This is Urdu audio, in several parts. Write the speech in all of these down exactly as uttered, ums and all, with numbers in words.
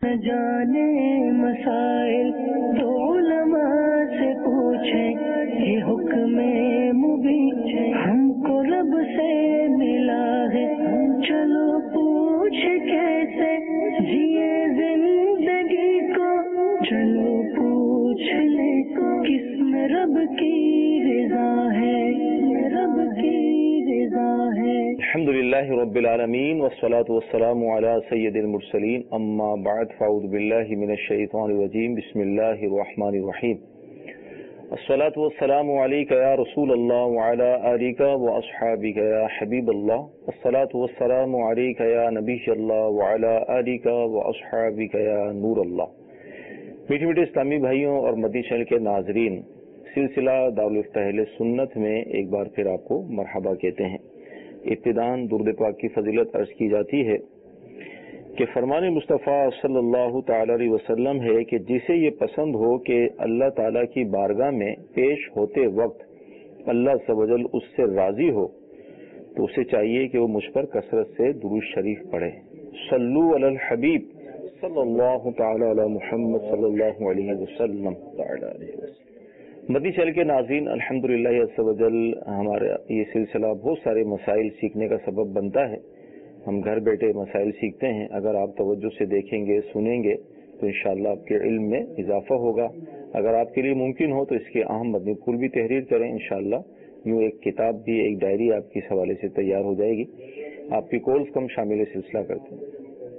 जाने मसाइल तो उलमा से पूछे, ये हुक्म मुबीन हमको रब से मिला है, चलो पूछ कैसे जिए जिंदगी को, चलो पूछ ले किसमें रब की रज़ा है, रब की रज़ा है। अल्हम्दुलिल्लाहि रब्बिल आलमीन वस्सलातु वस्सलामु अला सय्यिदिल मुरसलीन अम्मा बाद फ़अऊज़ु बिल्लाहि मिनश शैतानिर रजीम बिस्मिल्लाहिर रहमानिर रहीम। अस्सलातु वस्सलामु अलैका या रसूलल्लाह व अला आलिका व अस्हाबिका या हबीबल्लाह। अस्सलातु वस्सलामु अलैका या नबियल्लाह व अला आलिका व अस्हाबिका या नूरल्लाह। मीठे मीठे इस्लामी भाइयों और मदनी चैनल के नाजरीन, सिलसिला दारुल इफ्ताह अहले सुन्नत में एक बार फिर आपको मरहबा कहते हैं। इब्तिदान दुरूद पाक की फजीलत अर्ज की जाती है कि फरमान मुस्तफ़ा सल्लल्लाहु तआला अलैहि वसल्लम है कि जिसे ये पसंद हो कि अल्लाह ताला की बारगाह में पेश होते वक्त अल्लाह सवजल उससे राजी हो, तो उसे चाहिए कि वो मुझ पर कसरत से दुरूद शरीफ पढ़े। सल्लु अलल हबीब सल्लल्लाहु तआला अला मुहम्मद सल्लल्लाहु अलैहि वसल्लम तआला अलैहि वसल्लम। मदनी चैनल के नाज़रीन, अल्हम्दुलिल्लाह अज़्ज़ व जल हमारा ये सिलसिला बहुत सारे मसाइल सीखने का सबब बनता है। हम घर बैठे मसाइल सीखते हैं। अगर आप तवज्जो से देखेंगे, सुनेंगे तो इंशाअल्लाह आपके इल्म में इजाफा होगा। अगर आपके लिए मुमकिन हो तो इसके अहम मदनी फूल भी तहरीर करें। इंशाअल्लाह यूँ एक किताब भी, एक डायरी आपकी इस हवाले से तैयार हो जाएगी। आपकी कॉल्स कम शामिल सिलसिला करते हैं।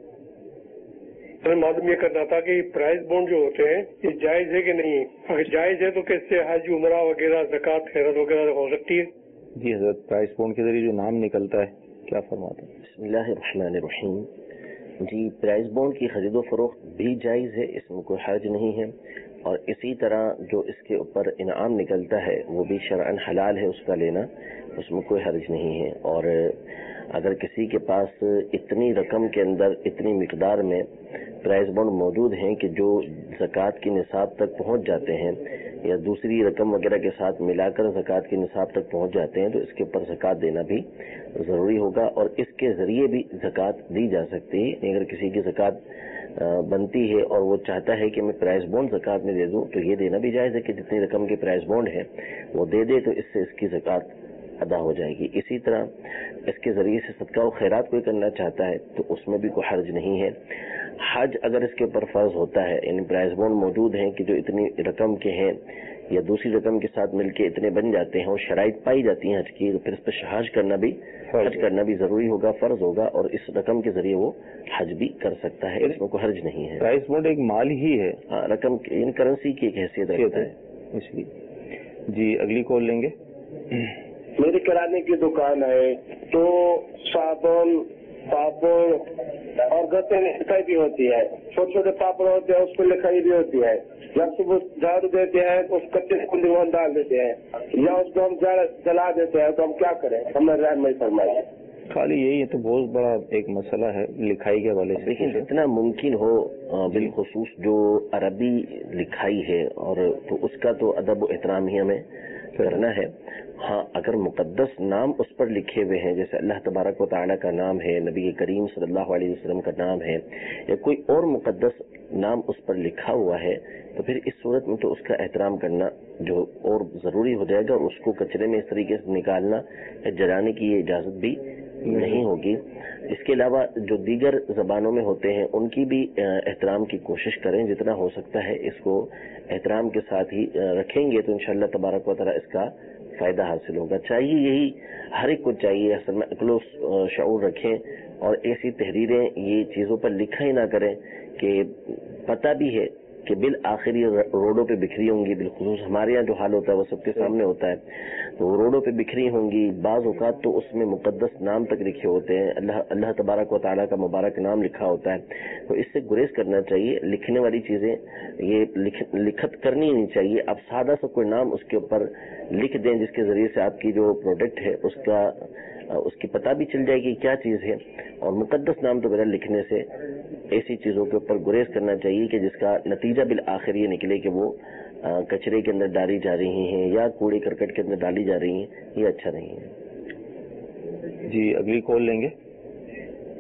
मालूम ये करना था कि प्राइज बॉन्ड जो होते हैं ये जायज है कि नहीं? अगर जायज है तो कैसे हज, उमरा वगैरह, ज़कात, खैरत वगैरह हो सकती है? जी हजरत, प्राइज बॉन्ड के जरिए जो नाम निकलता है क्या फरमाते हैं? बिस्मिल्लाहिर्रहमानिर्रहीम। जी, प्राइज बॉन्ड की खरीदो फरोख्त भी जायज है, इसमें कोई हर्ज नहीं है। और इसी तरह जो इसके ऊपर इनाम निकलता है वो भी शरअन हलाल है, उसका लेना, उसमें कोई हर्ज नहीं है। और अगर किसी के पास इतनी रकम के अंदर, इतनी मिकदार में प्राइज बॉन्ड मौजूद हैं कि जो ज़कात की निसाब तक पहुंच जाते हैं या दूसरी रकम वगैरह के साथ मिलाकर ज़कात की निसाब तक पहुंच जाते हैं, तो इसके ऊपर ज़कात देना भी ज़रूरी होगा और इसके ज़रिए भी ज़कात दी जा सकती है। अगर किसी की ज़कात बनती है और वो चाहता है कि मैं प्राइज बॉन्ड ज़कात में दे दूं, तो ये देना भी जायज़ है कि जितनी रकम के प्राइज बॉन्ड है वो दे दे, तो इससे इसकी ज़कात अदा हो जाएगी। इसी तरह इसके ज़रिए से सदका और खैरात कोई करना चाहता है तो उसमें भी कोई हर्ज नहीं है। हज अगर इसके ऊपर फ़र्ज होता है, यानी प्राइज बॉन्ड मौजूद हैं कि जो इतनी रकम के हैं या दूसरी रकम के साथ मिलके इतने बन जाते हैं और शराइत पाई जाती हैं हज की, तो फिर इस पर हज करना भी हज करना भी ज़रूरी होगा, फ़र्ज होगा, और इस रकम के ज़रिए वो हज भी कर सकता है। इसमें कोई हर्ज नहीं है। प्राइज बॉन्ड एक माल ही है, हाँ, रकम इन करेंसी की एक हैसियत रखता है, इसलिए। जी, अगली कॉल लेंगे। मेरी किराने की दुकान है तो साबुन, पापड़ और गते लिखाई भी होती है। छोटे छोटे पापड़ होते हैं, उस पर लिखाई भी होती है। जब सुबह झाड़ू देते हैं तो उस कच्चे को दीवान डाल देते हैं या उसको हम जला देते हैं, तो हम क्या करें? हमें राय में फरमाइए। खाली यही है तो बहुत बड़ा एक मसला है लिखाई के हवाले से। लेकिन जितना मुमकिन हो बिलखुसूस जो अरबी लिखाई है और तो उसका तो अदब व एहतराम ही हमें करना है। हाँ, अगर मुकद्दस नाम उस पर लिखे हुए हैं, जैसे अल्लाह तबारक व तआला का नाम है, नबी करीम सल्लल्लाहु अलैहि वसल्लम का नाम है, या कोई और मुकद्दस नाम उस पर लिखा हुआ है, तो फिर इस सूरत में तो उसका एहतराम करना जो और ज़रूरी हो जाएगा और उसको कचरे में इस तरीके से निकालना या जलाने की ये इजाज़त भी नहीं होगी। इसके अलावा जो दीगर ज़बानों में होते हैं उनकी भी एहतराम की कोशिश करें, जितना हो सकता है इसको एहतराम के साथ ही रखेंगे तो इंशाअल्लाह तबारक व तआला इसका फ़ायदा हासिल होगा। चाहिए यही, हर एक को चाहिए असल में अक्लो शऊर रखें और ऐसी तहरीरें ये चीज़ों पर लिखा ही ना करें कि पता भी है कि बिल आखिरी रोडों पे बिखरी होंगी। बिलखुसूस हमारे यहाँ जो हाल होता है वो सबके सामने होता है, तो रोडों पे बिखरी होंगी। बाज़ औक़ात तो उसमें मुक़द्दस नाम तक लिखे होते हैं, अल्लाह अल्लाह तबारक व तआला का मुबारक नाम लिखा होता है, तो इससे गुरेज करना चाहिए। लिखने वाली चीज़ें ये लिख, लिखत करनी नहीं चाहिए। आप सादा सा कोई नाम उसके ऊपर लिख दें जिसके ज़रिए से आपकी जो प्रोडक्ट है उसका उसकी पता भी चल जाएगी क्या चीज़ है। और मुक़द्दस नाम तो बगैर लिखने से ऐसी चीज़ों के ऊपर गुरेज करना चाहिए कि जिसका नतीजा बिल आखिर ये निकले कि वो आ, कचरे के अंदर डाली जा रही हैं या कूड़े करकट के अंदर डाली जा रही हैं, ये अच्छा नहीं है। जी, अगली कॉल लेंगे।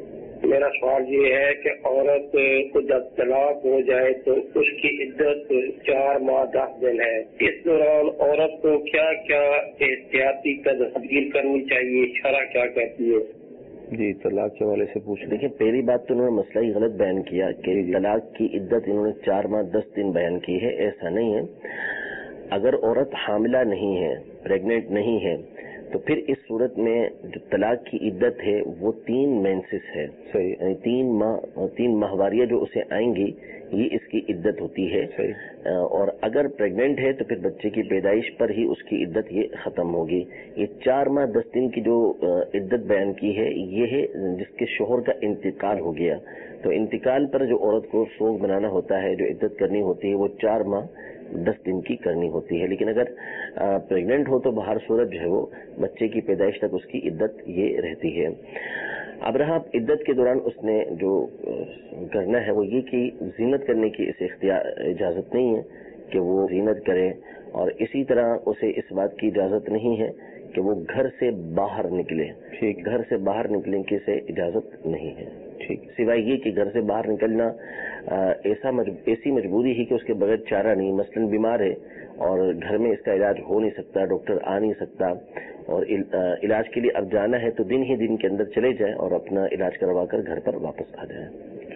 میرا سوال یہ ہے کہ عورت کو جب طلاق ہو جائے تو اس کی عدت چار ماہ دس دن ہے. اس دوران عورت کو کیا کیا احتیاطی تدابیر کرنی چاہیے؟ شرع کیا کہتی ہے؟ جی طلاق کے حوالے سے پوچھ لیں. دیکھیں پہلی بات تو انہوں نے مسئلہ ہی غلط بیان کیا کہ طلاق کی عدت انہوں نے چار ماہ دس دن بیان کی ہے. ایسا نہیں ہے. اگر عورت حاملہ نہیں ہے، پریگننٹ نہیں ہے، تو پھر اس صورت میں جو طلاق کی عدت ہے وہ تین مینسس ہے. صحیح. یعنی تین ماہ تین ماہواریاں جو اسے آئیں گی یہ اس کی عدت ہوتی ہے. صحیح. اور اگر پریگننٹ ہے تو پھر بچے کی پیدائش پر ہی اس کی عدت یہ ختم ہوگی. یہ چار ماہ دس دن کی جو عدت بیان کی ہے یہ ہے جس کے شوہر کا انتقال ہو گیا. تو انتقال پر جو عورت کو سوگ بنانا ہوتا ہے، جو عدت کرنی ہوتی ہے، وہ چار ماہ دس دن کی کرنی ہوتی ہے. لیکن اگر پریگننٹ ہو تو بہر صورت جو ہے وہ بچے کی پیدائش تک اس کی عدت یہ رہتی ہے. اب رہا عدت کے دوران اس نے جو کرنا ہے وہ یہ کہ زینت کرنے کی اسے اختیار اجازت نہیں ہے کہ وہ زینت کرے، اور اسی طرح اسے اس بات کی اجازت نہیں ہے کہ وہ گھر سے باہر نکلے. ٹھیک. گھر سے باہر نکلنے کی اسے اجازت نہیں ہے. ٹھیک. سوائے یہ کہ گھر سے باہر نکلنا ایسا ایسی مجبوری ہے کہ اس کے بغیر چارہ نہیں. مثلاً بیمار ہے اور گھر میں اس کا علاج ہو نہیں سکتا، ڈاکٹر آ نہیں سکتا، اور علاج کے لیے اب جانا ہے تو دن ہی دن کے اندر چلے جائیں اور اپنا علاج کروا کر گھر پر واپس آ جائیں.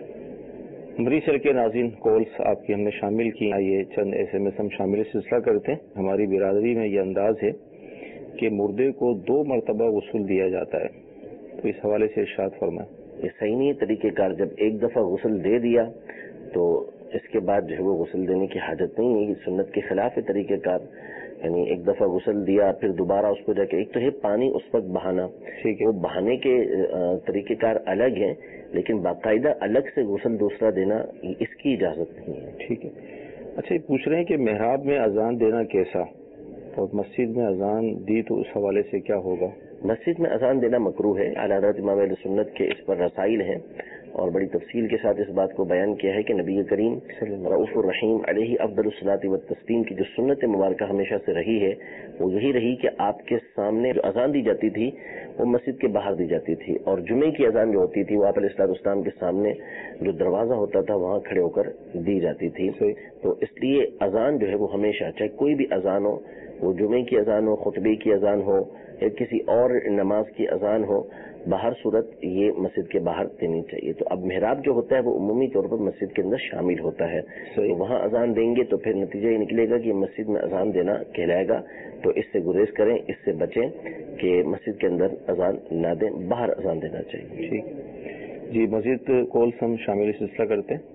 امریکہ کے ناظرین کالس آپ کی ہم نے شامل کی. آئیے چند ایس ایم ایس ہم شامل سلسلہ کرتے ہیں. ہماری برادری میں یہ انداز ہے کہ مردے کو دو مرتبہ غسل دیا جاتا ہے، تو اس حوالے سے ارشاد فرمائیں. یہ صحیح نہیں طریقہ کار. جب ایک دفعہ غسل دے دیا تو اس کے بعد جو ہے وہ غسل دینے کی حاجت نہیں ہے. یہ سنت کے خلاف ہے طریقہ کار. یعنی ایک دفعہ غسل دیا پھر دوبارہ اس کو جا کے ایک تو ہے پانی اس وقت بہانا، وہ بہانے کے طریقہ کار الگ ہیں، لیکن باقاعدہ الگ سے غسل دوسرا دینا اس کی اجازت نہیں ہے. ٹھیک ہے. اچھا یہ پوچھ رہے ہیں کہ محراب میں اذان دینا کیسا، اور مسجد میں اذان دی تو اس حوالے سے کیا ہوگا؟ مسجد میں اذان دینا مکروہ ہے. اعلیٰ حضرت امام اہل سنت کے اس پر رسائل ہیں اور بڑی تفصیل کے ساتھ اس بات کو بیان کیا ہے کہ نبی کریم رؤوف الرحیم علیہ افضل الصلاۃ والتسلیم کی جو سنت مبارکہ ہمیشہ سے رہی ہے وہ یہی رہی کہ آپ کے سامنے جو اذان دی جاتی تھی وہ مسجد کے باہر دی جاتی تھی، اور جمعے کی اذان جو ہوتی تھی وہ آپ علیہ الصلوۃ والسلام کے سامنے جو دروازہ ہوتا تھا وہاں کھڑے ہو کر دی جاتی تھی. تو اس لیے اذان جو ہے وہ ہمیشہ چاہے کوئی بھی اذان ہو، وہ جمعے کی اذان ہو، خطبے کی اذان ہو یا کسی اور نماز کی اذان ہو، باہر صورت یہ مسجد کے باہر دینی چاہیے. تو اب محراب جو ہوتا ہے وہ عمومی طور پر مسجد کے اندر شامل ہوتا ہے. تو وہاں اذان دیں گے تو پھر نتیجہ یہ نکلے گا کہ مسجد میں اذان دینا کہلائے گا. تو اس سے گریز کریں، اس سے بچیں کہ مسجد کے اندر اذان نہ دیں، باہر اذان دینا چاہیے. ٹھیک جی. مزید کالس ہم شامل سلسلہ کرتے ہیں.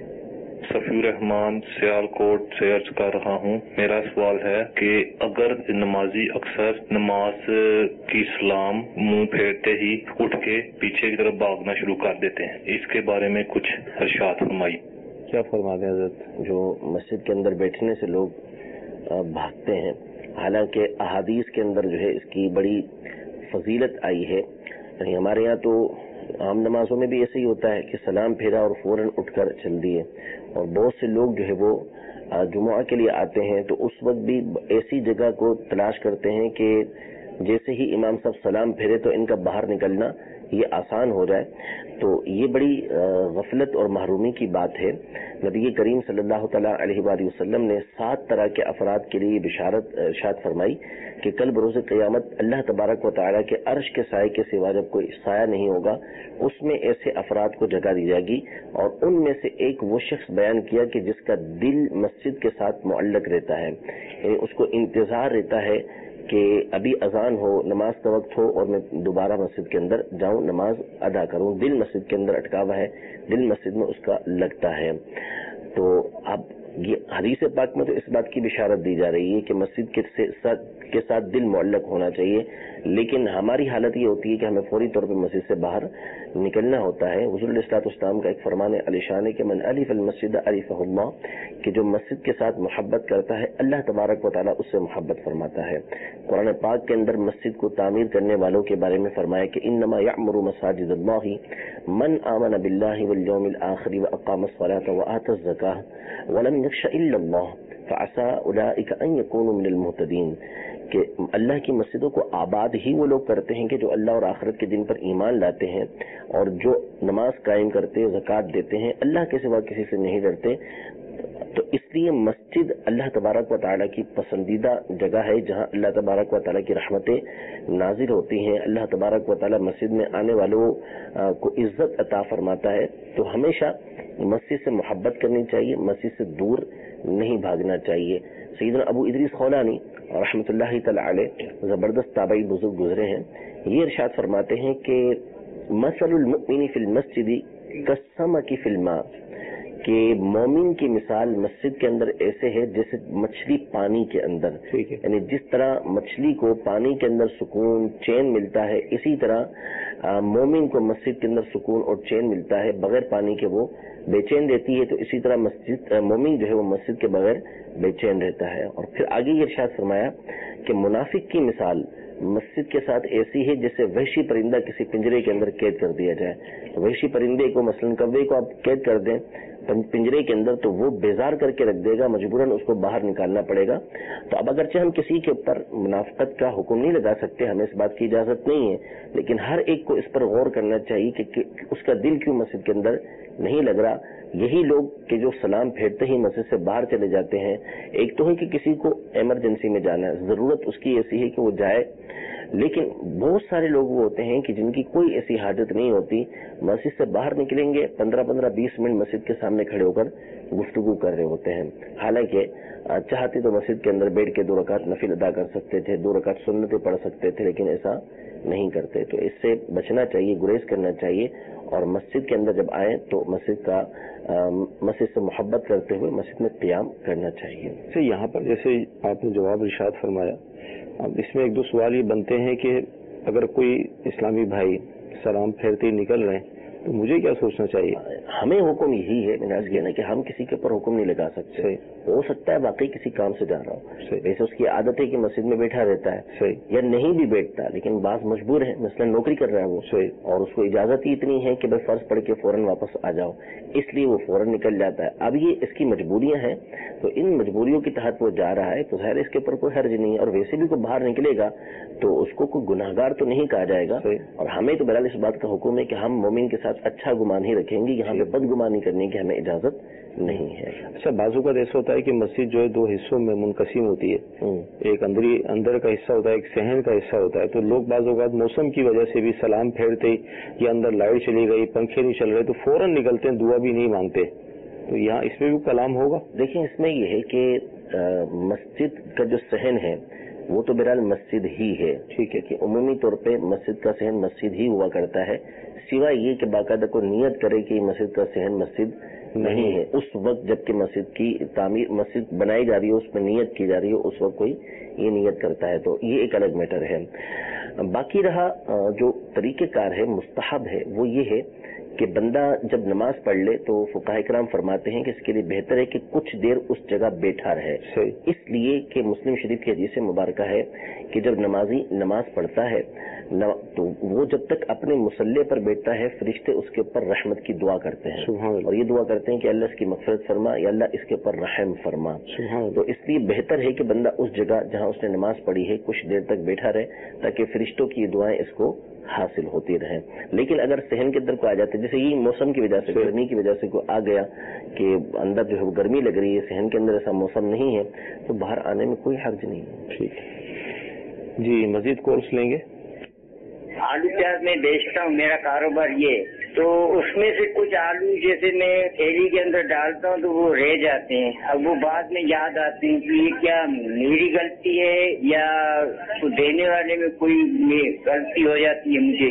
صفی الرحمان سیال کوٹ سے عرض کر رہا ہوں. میرا سوال ہے کہ اگر نمازی اکثر نماز کی سلام منہ پھیرتے ہی اٹھ کے پیچھے کی طرف بھاگنا شروع کر دیتے ہیں، اس کے بارے میں کچھ ارشاد فرمائی. کیا فرما دیں حضرت؟ جو مسجد کے اندر بیٹھنے سے لوگ بھاگتے ہیں، حالانکہ احادیث کے اندر جو ہے اس کی بڑی فضیلت آئی ہے. یعنی ہمارے یہاں تو عام نمازوں میں بھی ایسے ہی ہوتا ہے کہ سلام پھیرا اور فوراً اٹھ کر چل دیے، اور بہت سے لوگ جو ہے وہ جمعہ کے لیے آتے ہیں تو اس وقت بھی ایسی جگہ کو تلاش کرتے ہیں کہ جیسے ہی امام صاحب سلام پھیرے تو ان کا باہر نکلنا یہ آسان ہو جائے. تو یہ بڑی غفلت اور محرومی کی بات ہے. نبی کریم صلی اللہ تعالیٰ علیہ وآلہ وسلم نے سات طرح کے افراد کے لیے بشارت ارشاد فرمائی کہ کل بروز قیامت اللہ تبارک و تعالیٰ کے عرش کے سائے کے سوا جب کوئی سایہ نہیں ہوگا اس میں ایسے افراد کو جگہ دی جائے گی، اور ان میں سے ایک وہ شخص بیان کیا کہ جس کا دل مسجد کے ساتھ معلق رہتا ہے. یعنی اس کو انتظار رہتا ہے کہ ابھی اذان ہو، نماز کا وقت ہو اور میں دوبارہ مسجد کے اندر جاؤں، نماز ادا کروں. دل مسجد کے اندر اٹکا ہوا ہے، دل مسجد میں اس کا لگتا ہے. تو اب یہ حدیث پاک میں تو اس بات کی بشارت دی جا رہی ہے کہ مسجد کے ساتھ کے ساتھ دل معلق ہونا چاہیے، لیکن ہماری حالت یہ ہوتی ہے کہ ہمیں فوری طور پہ مسجد سے باہر نکلنا ہوتا ہے. حضور علیہ الصلوۃ والسلام کا ایک فرمان علی شان ہے کہ من الف المسجد الفہ اللہ، کہ جو مسجد کے ساتھ محبت کرتا ہے اللہ تبارک و تعالیٰ اس سے محبت فرماتا ہے. قرآن پاک کے اندر مسجد کو تعمیر کرنے والوں کے بارے میں فرمایا کہ انما یعمر مساجد اللہ من آمن باللہ والیوم الآخر واقام الصلاۃ وآتى الزکاۃ ولم یخش الا اللہ فعسى اولئک ان یکونوا من المہتدین، کہ اللہ کی مسجدوں کو آباد ہی وہ لوگ کرتے ہیں کہ جو اللہ اور آخرت کے دن پر ایمان لاتے ہیں اور جو نماز قائم کرتے زکوٰۃ دیتے ہیں، اللہ کے سوا کسی سے نہیں ڈرتے. تو اس لیے مسجد اللہ تبارک و تعالیٰ کی پسندیدہ جگہ ہے جہاں اللہ تبارک و تعالیٰ کی رحمتیں نازل ہوتی ہیں. اللہ تبارک و تعالیٰ مسجد میں آنے والوں کو عزت عطا فرماتا ہے. تو ہمیشہ مسجد سے محبت کرنی چاہیے، مسجد سے دور نہیں بھاگنا چاہیے. سیدنا ابو ادریس خولانی رحمۃ اللہ تعالی علیہ زبردست تابعی بزرگ گزرے ہیں. یہ ارشاد فرماتے ہیں کہ مثل المؤمن فی المسجد کالسمک فی الماء، کہ مومن کی مثال مسجد کے اندر ایسے ہے جیسے مچھلی پانی کے اندر. یعنی جس طرح مچھلی کو پانی کے اندر سکون چین ملتا ہے، اسی طرح مومن کو مسجد کے اندر سکون اور چین ملتا ہے. بغیر پانی کے وہ بے چین رہتی ہے، تو اسی طرح مسجد مومن جو ہے وہ مسجد کے بغیر بے چین رہتا ہے. اور پھر آگے یہ ارشاد فرمایا کہ منافق کی مثال مسجد کے ساتھ ایسی ہے جیسے وحشی پرندہ کسی پنجرے کے اندر قید کر دیا جائے. وحشی پرندے کو مثلاً کوے کو آپ قید کر دیں پنجرے کے اندر تو وہ بیزار کر کے رکھ دے گا، مجبوراً اس کو باہر نکالنا پڑے گا. تو اب اگرچہ ہم کسی کے اوپر منافقت کا حکم نہیں لگا سکتے، ہمیں اس بات کی اجازت نہیں ہے، لیکن ہر ایک کو اس پر غور کرنا چاہیے کہ اس کا دل کیوں مسجد کے اندر نہیں لگ رہا. یہی لوگ کہ جو سلام پھیرتے ہی مسجد سے باہر چلے جاتے ہیں. ایک تو ہے کہ کسی کو ایمرجنسی میں جانا ہے، ضرورت اس کی ایسی ہے کہ وہ جائے، لیکن بہت سارے لوگ وہ ہوتے ہیں کہ جن کی کوئی ایسی حاجت نہیں ہوتی، مسجد سے باہر نکلیں گے پندرہ پندرہ بیس منٹ مسجد کے سامنے کھڑے ہو کر گفتگو کر رہے ہوتے ہیں. حالانکہ چاہتے تو مسجد کے اندر بیٹھ کے دو رکعت نفل ادا کر سکتے تھے، دو رکعت سنتیں پڑھ سکتے تھے، لیکن ایسا نہیں کرتے. تو اس سے بچنا چاہیے، گریز کرنا چاہیے، اور مسجد کے اندر جب آئیں تو مسجد کا مسجد سے محبت کرتے ہوئے مسجد میں قیام کرنا چاہیے. یہاں پر جیسے آپ نے جواب ارشاد فرمایا، اب اس میں ایک دو سوال یہ بنتے ہیں کہ اگر کوئی اسلامی بھائی سلام پھیرتے ہی نکل رہے ہیں تو مجھے کیا سوچنا چاہیے؟ ہمیں حکم یہی ہے، میں نے عرض کیا نا کہ ہم کسی کے اوپر حکم نہیں لگا سکتے. صحیح. ہو سکتا ہے واقعی کسی کام سے جا رہا ہو، ویسے اس کی عادت ہے کہ مسجد میں بیٹھا رہتا ہے. صحیح. یا نہیں بھی بیٹھتا، لیکن بعض مجبور ہے، مثلا نوکری کر رہا ہے وہ. صحیح. اور اس کو اجازت ہی اتنی ہے کہ بس فرض پڑھ کے فوراً واپس آ جاؤ، اس لیے وہ فوراً نکل جاتا ہے. اب یہ اس کی مجبوریاں ہیں، تو ان مجبوریوں کے تحت وہ جا رہا ہے، تو ظاہر اس کے اوپر کوئی حرج نہیں ہے. اور ویسے بھی کوئی باہر نکلے گا تو اس کو کوئی گناہ گار تو نہیں کہا جائے گا. اور ہمیں تو بہرحال اس بات کا حکم ہے کہ ہم مومن کے ساتھ اچھا گمان ہی رکھیں گے، یہاں پہ بد گمانی کرنے کی ہمیں اجازت نہیں ہے. اچھا، بعضوں کا ایسا ہوتا ہے کہ مسجد جو ہے دو حصوں میں منقسم ہوتی ہے، ایک اندری اندر کا حصہ ہوتا ہے، ایک صحن کا حصہ ہوتا ہے. تو لوگ بعض اوقات موسم کی وجہ سے بھی سلام پھیرتے ہی یا اندر لائٹ چلی گئی، پنکھے نہیں چل رہے، تو فوراً نکلتے ہیں، دعا بھی نہیں مانگتے. تو یہاں اس میں بھی کلام ہوگا؟ دیکھیں، اس میں یہ ہے کہ مسجد کا جو صحن ہے وہ تو بہرحال مسجد ہی ہے. ٹھیک ہے کہ عمومی طور پہ مسجد کا صحن مسجد ہی ہوا کرتا ہے، سوائے یہ کہ باقاعدہ کو نیت کرے کہ مسجد کا صحن مسجد نہیں ہے. اس وقت جب کہ مسجد کی تعمیر مسجد بنائی جا رہی ہے، اس میں نیت کی جا رہی ہے، اس وقت کوئی یہ نیت کرتا ہے، تو یہ ایک الگ میٹر ہے. باقی رہا جو طریقہ کار ہے، مستحب ہے، وہ یہ ہے کہ بندہ جب نماز پڑھ لے تو فقہاء کرام فرماتے ہیں کہ اس کے لیے بہتر ہے کہ کچھ دیر اس جگہ بیٹھا رہے. اس لیے کہ مسلم شریف کی حدیث مبارکہ ہے کہ جب نمازی نماز پڑھتا ہے تو وہ جب تک اپنے مصلی پر بیٹھتا ہے، فرشتے اس کے اوپر رحمت کی دعا کرتے ہیں، اور یہ دعا کرتے ہیں کہ اللہ اس کی مغفرت فرما، یا اللہ اس کے اوپر رحم فرما. تو اس لیے بہتر ہے کہ بندہ اس جگہ جہاں اس نے نماز پڑھی ہے کچھ دیر تک بیٹھا رہے، تاکہ فرشتوں کی دعائیں اس کو حاصل ہوتی رہیں. لیکن اگر صحن کے اندر کو آ جاتے، جیسے یہ موسم کی وجہ سے، گرمی کی وجہ سے کوئی آ گیا کہ اندر جو ہے وہ گرمی لگ رہی ہے، صحن کے اندر ایسا موسم نہیں ہے، تو باہر آنے میں کوئی حرج نہیں ہے. ٹھیک جی، مزید کورس لیں گے. آلو پیاز میں بیچتا ہوں، میرا کاروبار یہ، تو اس میں سے کچھ آلو جیسے میں تھیلی کے اندر ڈالتا ہوں تو وہ رہ جاتے ہیں، اب وہ بعد میں یاد آتے ہیں کہ یہ کیا میری غلطی ہے یا دینے والے میں کوئی غلطی ہو جاتی ہے مجھے.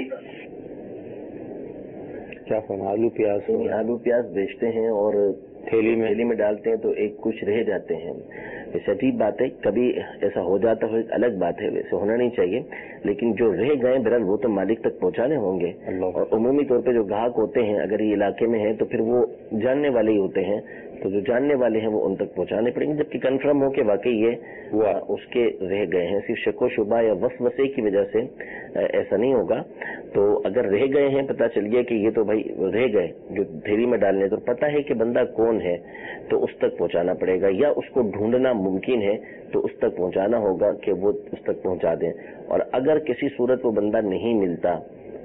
کیا فرما آلو پیاز آلو پیاز بیچتے ہیں اور تھیلی میں تھیلی میں ڈالتے ہیں تو ایک کچھ رہ جاتے ہیں. ویسے عجیب بات ہے، کبھی ایسا ہو جاتا ہو ایک الگ بات ہے، ویسے ہونا نہیں چاہیے، لیکن جو رہ گئے بہرحال وہ تو مالک تک پہنچانے ہوں گے. اور عمومی طور پہ جو گاہک ہوتے ہیں اگر یہ علاقے میں ہیں تو پھر وہ جاننے والے ہی ہوتے ہیں تو جو جاننے والے ہیں وہ ان تک پہنچانے پڑیں گے، جبکہ کنفرم ہو کہ واقعی یہ وہ اس کے رہ گئے ہیں. صرف شک و شبہ یا وسوسے کی وجہ سے ایسا نہیں ہوگا. تو اگر رہ گئے ہیں، پتہ چل گیا کہ یہ تو بھائی رہ گئے جو تھیلی میں ڈالنے، تو پتہ ہے کہ بندہ کون ہے تو اس تک پہنچانا پڑے گا، یا اس کو ڈھونڈنا ممکن ہے تو اس تک پہنچانا ہوگا کہ وہ اس تک پہنچا دیں. اور اگر کسی صورت وہ بندہ نہیں ملتا،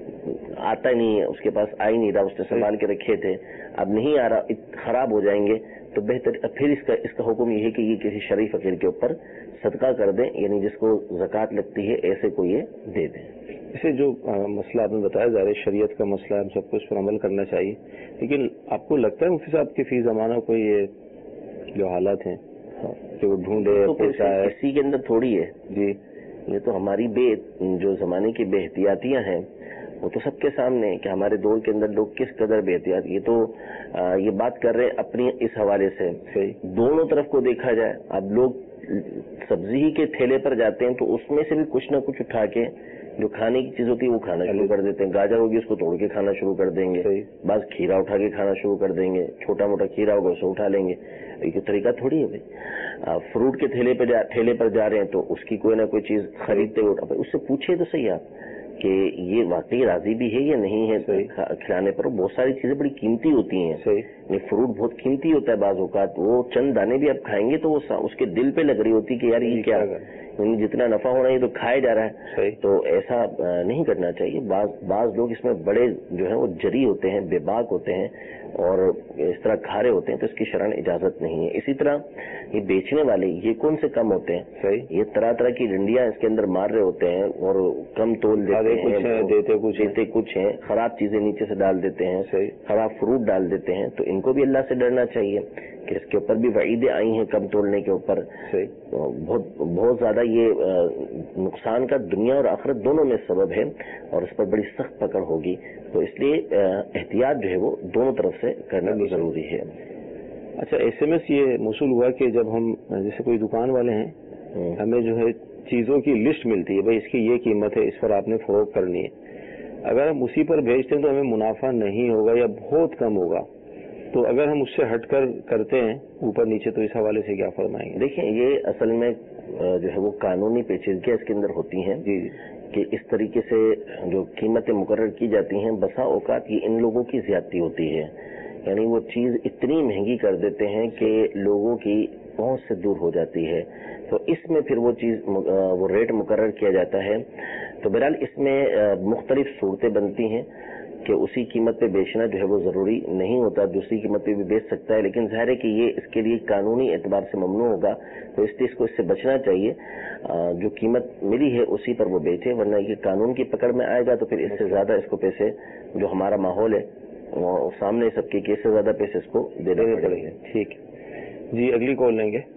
آتا نہیں ہے، اس کے پاس آ ہی نہیں رہا، اس نے سنبھال کے رکھے تھے، اب نہیں آ رہا، خراب ہو جائیں گے، تو بہتر پھر اس کا اس کا حکم یہ ہے کہ یہ کسی شریف فقیر کے اوپر صدقہ کر دیں، یعنی جس کو زکوٰۃ لگتی ہے ایسے کو یہ دے دیں. اسے جو مسئلہ آپ نے بتایا ظاہر شریعت کا مسئلہ ہے، ہم سب کو اس پر عمل کرنا چاہیے، لیکن آپ کو لگتا ہے مفتی صاحب کہ فی زمانہ کو یہ جو حالات ہیں کہ وہ ڈھونڈے اسی کے اندر تھوڑی ہے جی، یہ تو ہماری بے جو زمانے کی بے احتیاطیاں ہیں وہ تو سب کے سامنے ہے کہ ہمارے دور کے اندر لوگ کس قدر بے احتیاط. یہ تو آ, یہ بات کر رہے ہیں اپنی اس حوالے سے، دونوں طرف کو دیکھا جائے. اب لوگ سبزی ہی کے ٹھیلے پر جاتے ہیں تو اس میں سے بھی کچھ نہ کچھ اٹھا کے جو کھانے کی چیز ہوتی ہے وہ کھانا شروع کر دیتے ہیں. گاجر ہوگی اس کو توڑ کے کھانا شروع کر دیں گے، بعض کھیرا اٹھا کے کھانا شروع کر دیں گے، چھوٹا موٹا کھیرا ہوگا اسے اٹھا لیں گے. یہ طریقہ تھوڑی ہے بھائی. فروٹ کے ٹھیلے پہ ٹھیلے پر جا رہے ہیں تو اس کی کوئی نہ کوئی چیز خریدتے ہوئے اس سے پوچھے تو صحیح آپ کہ یہ واقعی راضی بھی ہے یا نہیں ہے کھلانے پر. بہت ساری چیزیں بڑی قیمتی ہوتی ہیں، فروٹ بہت قیمتی ہوتا ہے بعض اوقات، وہ چند دانے بھی آپ کھائیں گے تو وہ اس کے دل پہ لگ رہی ہوتی کہ یار یہ کیا، جتنا نفع ہونا ہے تو کھایا جا رہا ہے. تو ایسا نہیں کرنا چاہیے. بعض بعض لوگ اس میں بڑے جو ہیں وہ جری ہوتے ہیں، بے باک ہوتے ہیں اور اس طرح کھا رہے ہوتے ہیں، تو اس کی شرعاً اجازت نہیں ہے. اسی طرح یہ بیچنے والے یہ کون سے کم ہوتے ہیں، یہ طرح طرح کی ڈنڈیاں اس کے اندر مار رہے ہوتے ہیں اور کم تول دیتے ہیں، دیتے کچھ دیتے کچھ ہیں، خراب چیزیں نیچے سے ڈال دیتے ہیں، خراب فروٹ ڈال دیتے ہیں. تو ان کو بھی اللہ سے ڈرنا چاہیے کہ اس کے اوپر بھی وعیدیں آئی ہیں کم تولنے کے اوپر. بہت بہت زیادہ یہ نقصان کا دنیا اور آخرت دونوں میں سبب ہے اور اس پر بڑی سخت پکڑ ہوگی. تو اس لیے احتیاط جو ہے وہ دونوں طرف سے کرنا بھی ضروری ہے. اچھا، ایس ایم ایس یہ موصول ہوا کہ جب ہم جیسے کوئی دکان والے ہیں ہمیں جو ہے چیزوں کی لسٹ ملتی ہے، بھائی اس کی یہ قیمت ہے، اس پر آپ نے فروخت کرنی ہے، اگر ہم اسی پر بھیجتے ہیں تو ہمیں منافع نہیں ہوگا یا بہت کم ہوگا. تو اگر ہم اس سے ہٹ کر کرتے ہیں اوپر نیچے تو اس حوالے سے کیا فرمائیں گے؟ دیکھیں، یہ اصل میں جو ہے وہ قانونی پیچیدگیاں اس کے اندر ہوتی ہیں جی کہ اس طریقے سے جو قیمتیں مقرر کی جاتی ہیں بسا اوقات یہ ان لوگوں کی زیادتی ہوتی ہے. یعنی وہ چیز اتنی مہنگی کر دیتے ہیں کہ لوگوں کی پہنچ سے دور ہو جاتی ہے، تو اس میں پھر وہ چیز وہ ریٹ مقرر کیا جاتا ہے. تو بہرحال اس میں مختلف صورتیں بنتی ہیں کہ اسی قیمت پہ بیچنا جو ہے وہ ضروری نہیں ہوتا، دوسری قیمت پہ بھی بیچ سکتا ہے، لیکن ظاہر ہے کہ یہ اس کے لیے قانونی اعتبار سے ممنوع ہوگا. تو اس لیے اس کو اس سے بچنا چاہیے، جو قیمت ملی ہے اسی پر وہ بیچے، ورنہ یہ قانون کی پکڑ میں آئے گا تو پھر اس سے زیادہ اس کو پیسے، جو ہمارا ماحول ہے سامنے سب کے، اس سے زیادہ پیسے اس کو دینے پڑیں گے. ٹھیک جی، اگلی کال لیں گے.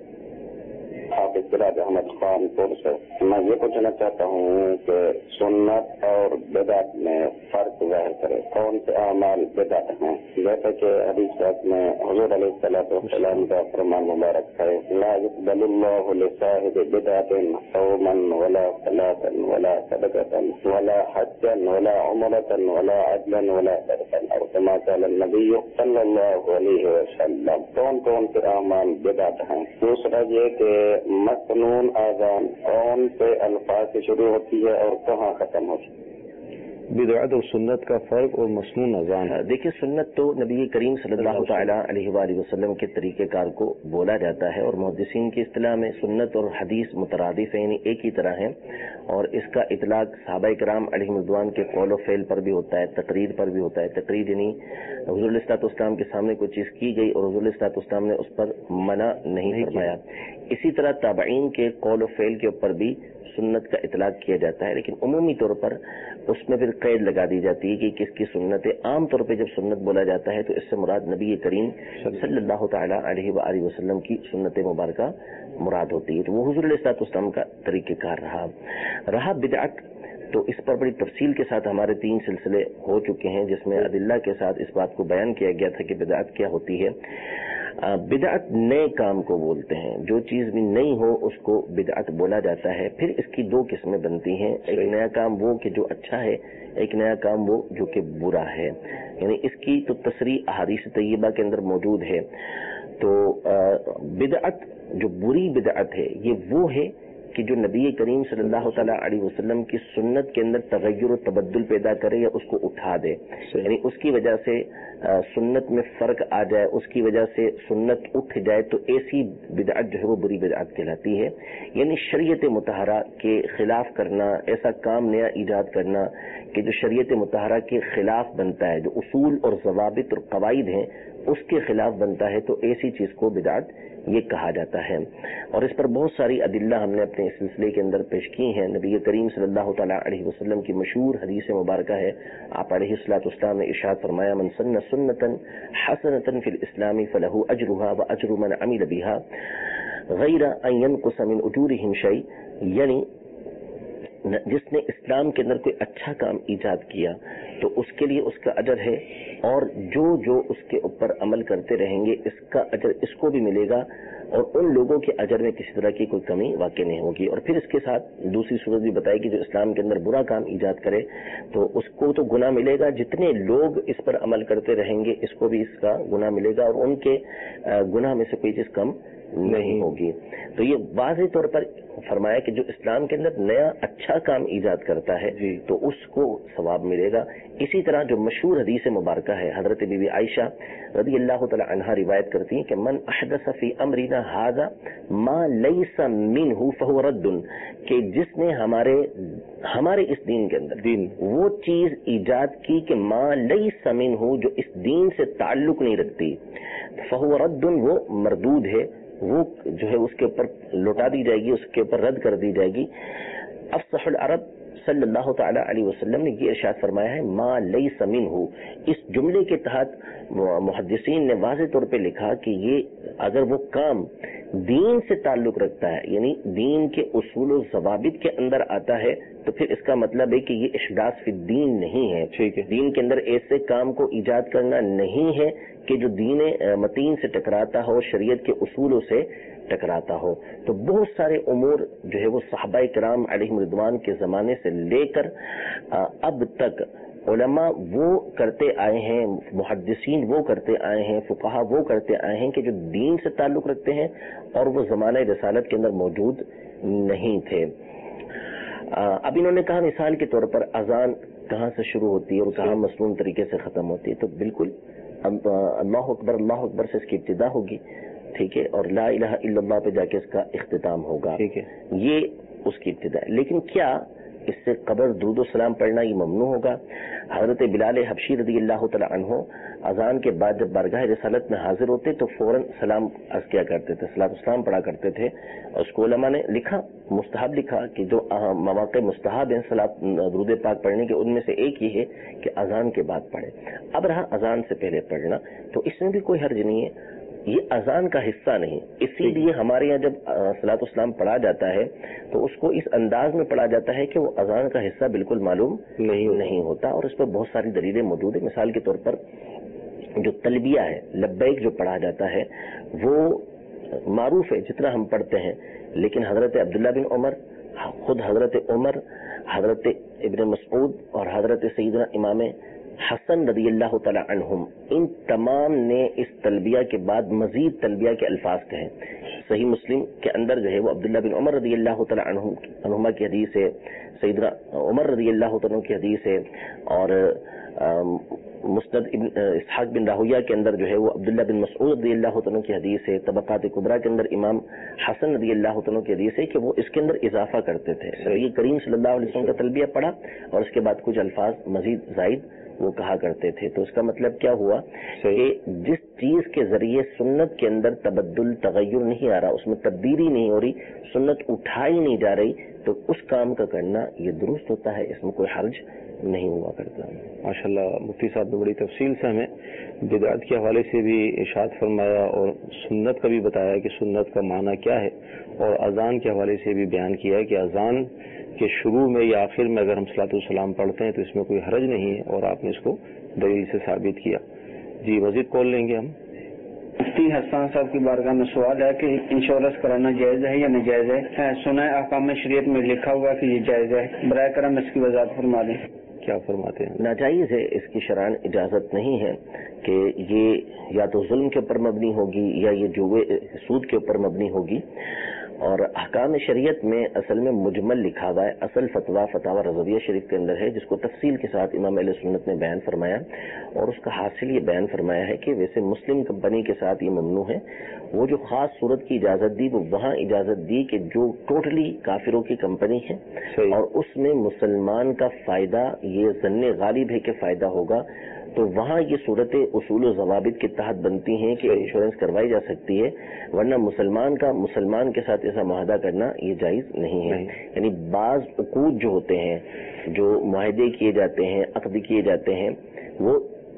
حافظ بلال احمد خان پور سے. میں یہ پوچھنا چاہتا ہوں کہ سنت اور بدعت میں فرق ظاہر کرے، کون سے اعمال بدعت ہیں؟ جیسے کہ حدیث میں حضور علیہ الصلوۃ والسلام کا فرمان مبارک ہے، لا يقبل الله لصاحب بدعت صوما ولا صلاة ولا صدقة ولا حجا ولا عمرة ولا عدلا ولا صدقا، اور كما قال النبي صلی اللہ علیہ وسلم. کون کون سے اعمال بدعت ہیں؟ دوسرا یہ کہ مسنون اذان کون سے الفاظ سے شروع ہوتی ہے اور کہاں ختم ہوتی ہے؟ بدعت اور سنت کا فرق اور مسنون اذان. دیکھیے، سنت تو نبی کریم صلی اللہ تعالی علیہ وآلہ وسلم کے طریقہ کار کو بولا جاتا ہے، اور محدثین کی اصطلاح میں سنت اور حدیث مترادف ہیں، یعنی ایک ہی طرح ہیں، اور اس کا اطلاق صحابہ کرام علیہ رضوان کے قول و فعل پر بھی ہوتا ہے، تقریر پر بھی ہوتا ہے. تقریر یعنی حضور علیہ الصلوۃ والسلام کے سامنے کوئی چیز کی گئی اور حضور علیہ الصلوۃ والسلام نے اس پر منع نہیں فرمایا. اسی طرح تابعین کے قول و فعل کے اوپر بھی سنت کا اطلاق کیا جاتا ہے، لیکن عمومی طور پر اس میں پھر قید لگا دی جاتی ہے کہ کس کی سنت ہے. عام طور پہ جب سنت بولا جاتا ہے تو اس سے مراد نبی کریم صلی اللہ تعالی علیہ وآلہ وسلم کی سنت مبارکہ مراد ہوتی ہے. تو وہ حضور علیہ الصلوۃ والسلام کا طریقہ کار رہا. رہا بدعت، تو اس پر بڑی تفصیل کے ساتھ ہمارے تین سلسلے ہو چکے ہیں جس میں ادلہ کے ساتھ اس بات کو بیان کیا گیا تھا کہ بدعت کیا ہوتی ہے. بدعت نئے کام کو بولتے ہیں، جو چیز بھی نئی ہو اس کو بدعت بولا جاتا ہے. پھر اس کی دو قسمیں بنتی ہیں، ایک نیا کام وہ کہ جو اچھا ہے، ایک نیا کام وہ جو کہ برا ہے. یعنی اس کی تو تصریح احادیث طیبہ کے اندر موجود ہے. تو بدعت جو بری بدعت ہے یہ وہ ہے کہ جو نبی کریم صلی اللہ تعالیٰ علیہ وسلم کی سنت کے اندر تغیر و تبدل پیدا کرے یا اس کو اٹھا دے، یعنی اس کی وجہ سے سنت میں فرق آ جائے، اس کی وجہ سے سنت اٹھ جائے، تو ایسی بدعت جو ہے وہ بری بدعت کہلاتی ہے۔ یعنی شریعت مطہرہ کے خلاف کرنا، ایسا کام نیا ایجاد کرنا کہ جو شریعت مطہرہ کے خلاف بنتا ہے، جو اصول اور ضوابط اور قواعد ہیں اس کے خلاف بنتا ہے، تو ایسی چیز کو بدعت یہ کہا جاتا ہے۔ اور اس پر بہت ساری ادلہ ہم نے اپنے اس سلسلے کے اندر پیش کی ہیں۔ نبی کریم صلی اللہ تعالیٰ علیہ وسلم کی مشہور حدیث مبارکہ ہے، آپ علیہ الصلوۃ والسلام نے ارشاد فرمایا، من سن سنتا حسنۃ فی الاسلام فلہ اجرها واجر من عمل بها غیر ان ينقص من اجورهم شیء، یعنی جس نے اسلام کے اندر کوئی اچھا کام ایجاد کیا تو اس کے لیے اس کا اجر ہے، اور جو جو اس کے اوپر عمل کرتے رہیں گے اس کا اجر اس کو بھی ملے گا، اور ان لوگوں کے اجر میں کسی طرح کی کوئی کمی واقع نہیں ہوگی۔ اور پھر اس کے ساتھ دوسری صورت بھی بتائی کہ جو اسلام کے اندر برا کام ایجاد کرے تو اس کو تو گناہ ملے گا، جتنے لوگ اس پر عمل کرتے رہیں گے اس کو بھی اس کا گناہ ملے گا، اور ان کے گناہ میں سے کوئی چیز کم نہیں ہوگی۔ تو یہ واضح طور پر فرمایا کہ جو اسلام کے اندر نیا اچھا کام ایجاد کرتا ہے جی تو اس کو ثواب ملے گا۔ اسی طرح جو مشہور حدیث مبارکہ ہے، حضرت بی بی عائشہ رضی اللہ تعالی عنہا روایت کرتی ہیں کہ من احدث فی امرنا ھذا ما لیس منہ فہو رد، کہ جس نے ہمارے ہمارے اس دین کے اندر دین وہ چیز ایجاد کی کہ ما لیس منہ، جو اس دین سے تعلق نہیں رکھتی، فہو رد، وہ مردود ہے، وہ جو ہے اس کے اوپر لوٹا دی جائے گی، اس کے اوپر رد کر دی جائے گی۔ افصح العرب صلی اللہ تعالی علیہ وسلم نے یہ ارشاد فرمایا ہے ما لیس منہ۔ اس جملے کے تحت محدثین نے واضح طور پہ لکھا کہ یہ اگر وہ کام دین سے تعلق رکھتا ہے، یعنی دین کے اصول و ضوابط کے اندر آتا ہے، تو پھر اس کا مطلب ہے کہ یہ احداث فی الدین نہیں ہے۔ ٹھیک ہے، دین کے اندر ایسے کام کو ایجاد کرنا نہیں ہے کہ جو دین متین سے ٹکراتا ہو، شریعت کے اصولوں سے ٹکراتا ہو۔ تو بہت سارے امور جو ہے وہ صحابہ کرام علیہم رضوان کے زمانے سے لے کر اب تک علماء وہ کرتے آئے ہیں، محدثین وہ کرتے آئے ہیں، فقہا وہ کرتے آئے ہیں کہ جو دین سے تعلق رکھتے ہیں اور وہ زمانہ رسالت کے اندر موجود نہیں تھے۔ اب انہوں نے کہا مثال کے طور پر اذان کہاں سے شروع ہوتی ہے اور کہاں مسنون طریقے سے ختم ہوتی ہے، تو بالکل اللہ اکبر اللہ اکبر سے اس کی ابتدا ہوگی، ٹھیک ہے، اور لا الہ الا اللہ پہ جا کے اس کا اختتام ہوگا، ٹھیک ہے، یہ اس کی ابتدا ہے۔ لیکن کیا اس سے قبل درود و سلام پڑھنا یہ ممنوع ہوگا؟ حضرت بلال حبشی رضی اللہ تعالی عنہ اذان کے بعد جب بارگاہ رسالت میں حاضر ہوتے تو فوراً سلام عرض کیا کرتے تھے، صلاۃ السلام پڑھا کرتے تھے، اور اس کو علماء نے لکھا مستحب لکھا کہ جو مواقع مستحب ہیں صلاۃ درود پاک پڑھنے کے، ان میں سے ایک یہ ہے کہ اذان کے بعد پڑھے۔ اب رہا اذان سے پہلے پڑھنا، تو اس میں بھی کوئی حرج نہیں ہے، یہ اذان کا حصہ نہیں، اسی لیے ہمارے یہاں جب صلاۃ السلام پڑھا جاتا ہے تو اس کو اس انداز میں پڑھا جاتا ہے کہ وہ اذان کا حصہ بالکل معلوم نہیں نہیں ہوتا، اور اس پر بہت ساری دلیلیں موجود ہیں۔ مثال کے طور پر جو تلبیہ ہے، لبیک جو پڑھا جاتا ہے، وہ معروف ہے جتنا ہم پڑھتے ہیں، لیکن حضرت عبداللہ بن عمر، خود حضرت عمر، حضرت ابن مسعود اور حضرت سیدنا امام حسن رضی اللہ تعالی عنہم، ان تمام نے اس تلبیہ کے بعد مزید تلبیہ کے الفاظ کہیں۔ صحیح مسلم کے اندر جو ہے وہ عبداللہ بن عمر رضی اللہ تعالی عنہما کی حدیث ہے، سیدنا عمر رضی اللہ تعالیٰ کی حدیث ہے، اور مسند ابن اسحاق بن راہویہ کے اندر جو ہے وہ عبداللہ بن مسعود رضی اللہ تعالیٰ کی حدیث ہے، طبقات کبریٰ کے اندر امام حسن رضی اللہ تعالیٰ کی حدیث ہے کہ وہ اس کے اندر اضافہ کرتے تھے۔ نبی کریم صلی اللہ علیہ وسلم کا تلبیہ پڑھا اور اس کے بعد کچھ الفاظ مزید زائد وہ کہا کرتے تھے۔ تو اس کا مطلب کیا ہوا کہ جس چیز کے ذریعے سنت کے اندر تبدل تغیر نہیں آ رہا، اس میں تبدیلی نہیں ہو رہی، سنت اٹھائی نہیں جا رہی، تو اس کام کا کرنا یہ درست ہوتا ہے، اس میں کوئی حرج نہیں ہوا کرتا۔ ماشاءاللہ مفتی صاحب نے بڑی تفصیل سے ہمیں بدعت کے حوالے سے بھی ارشاد فرمایا اور سنت کا بھی بتایا کہ سنت کا معنی کیا ہے، اور اذان کے حوالے سے بھی بیان کیا ہے کہ اذان کے شروع میں یا آخر میں اگر ہم صلاۃ السلام پڑھتے ہیں تو اس میں کوئی حرج نہیں ہے، اور آپ نے اس کو دلیل سے ثابت کیا۔ جی مزید کال لیں گے ہم۔ مفتی حسان صاحب کی بارگاہ میں سوال ہے کہ انشورنس کرانا جائز ہے یا ناجائز ہے؟ سنا ہے احکام شریعت میں لکھا ہوا کہ یہ جائز ہے، برائے کرم اس کی وضاحت فرما دیں۔ کیا فرماتے ہیں؟ ناجائز ہے، اس کی شرعاً اجازت نہیں ہے کہ یہ یا تو ظلم کے اوپر مبنی ہوگی یا یہ جوے سود کے اوپر مبنی ہوگی. اور احکام شریعت میں اصل میں مجمل لکھا ہوا ہے. اصل فتویٰ فتاوی رضویہ شریف کے اندر ہے، جس کو تفصیل کے ساتھ امام اہل سنت نے بیان فرمایا، اور اس کا حاصل یہ بیان فرمایا ہے کہ ویسے مسلم کمپنی کے ساتھ یہ ممنوع ہے. وہ جو خاص صورت کی اجازت دی وہ وہاں اجازت دی کہ جو ٹوٹلی کافروں کی کمپنی ہے اور اس میں مسلمان کا فائدہ یہ ظن غالب ہے کہ فائدہ ہوگا، تو وہاں یہ صورتیں اصول و ضوابط کے تحت بنتی ہیں کہ انشورنس کروائی جا سکتی ہے، ورنہ مسلمان کا مسلمان کے ساتھ ایسا معاہدہ کرنا یہ جائز نہیں ہے. یعنی بعض عقود جو ہوتے ہیں، جو معاہدے کیے جاتے ہیں، عقد کیے جاتے ہیں، وہ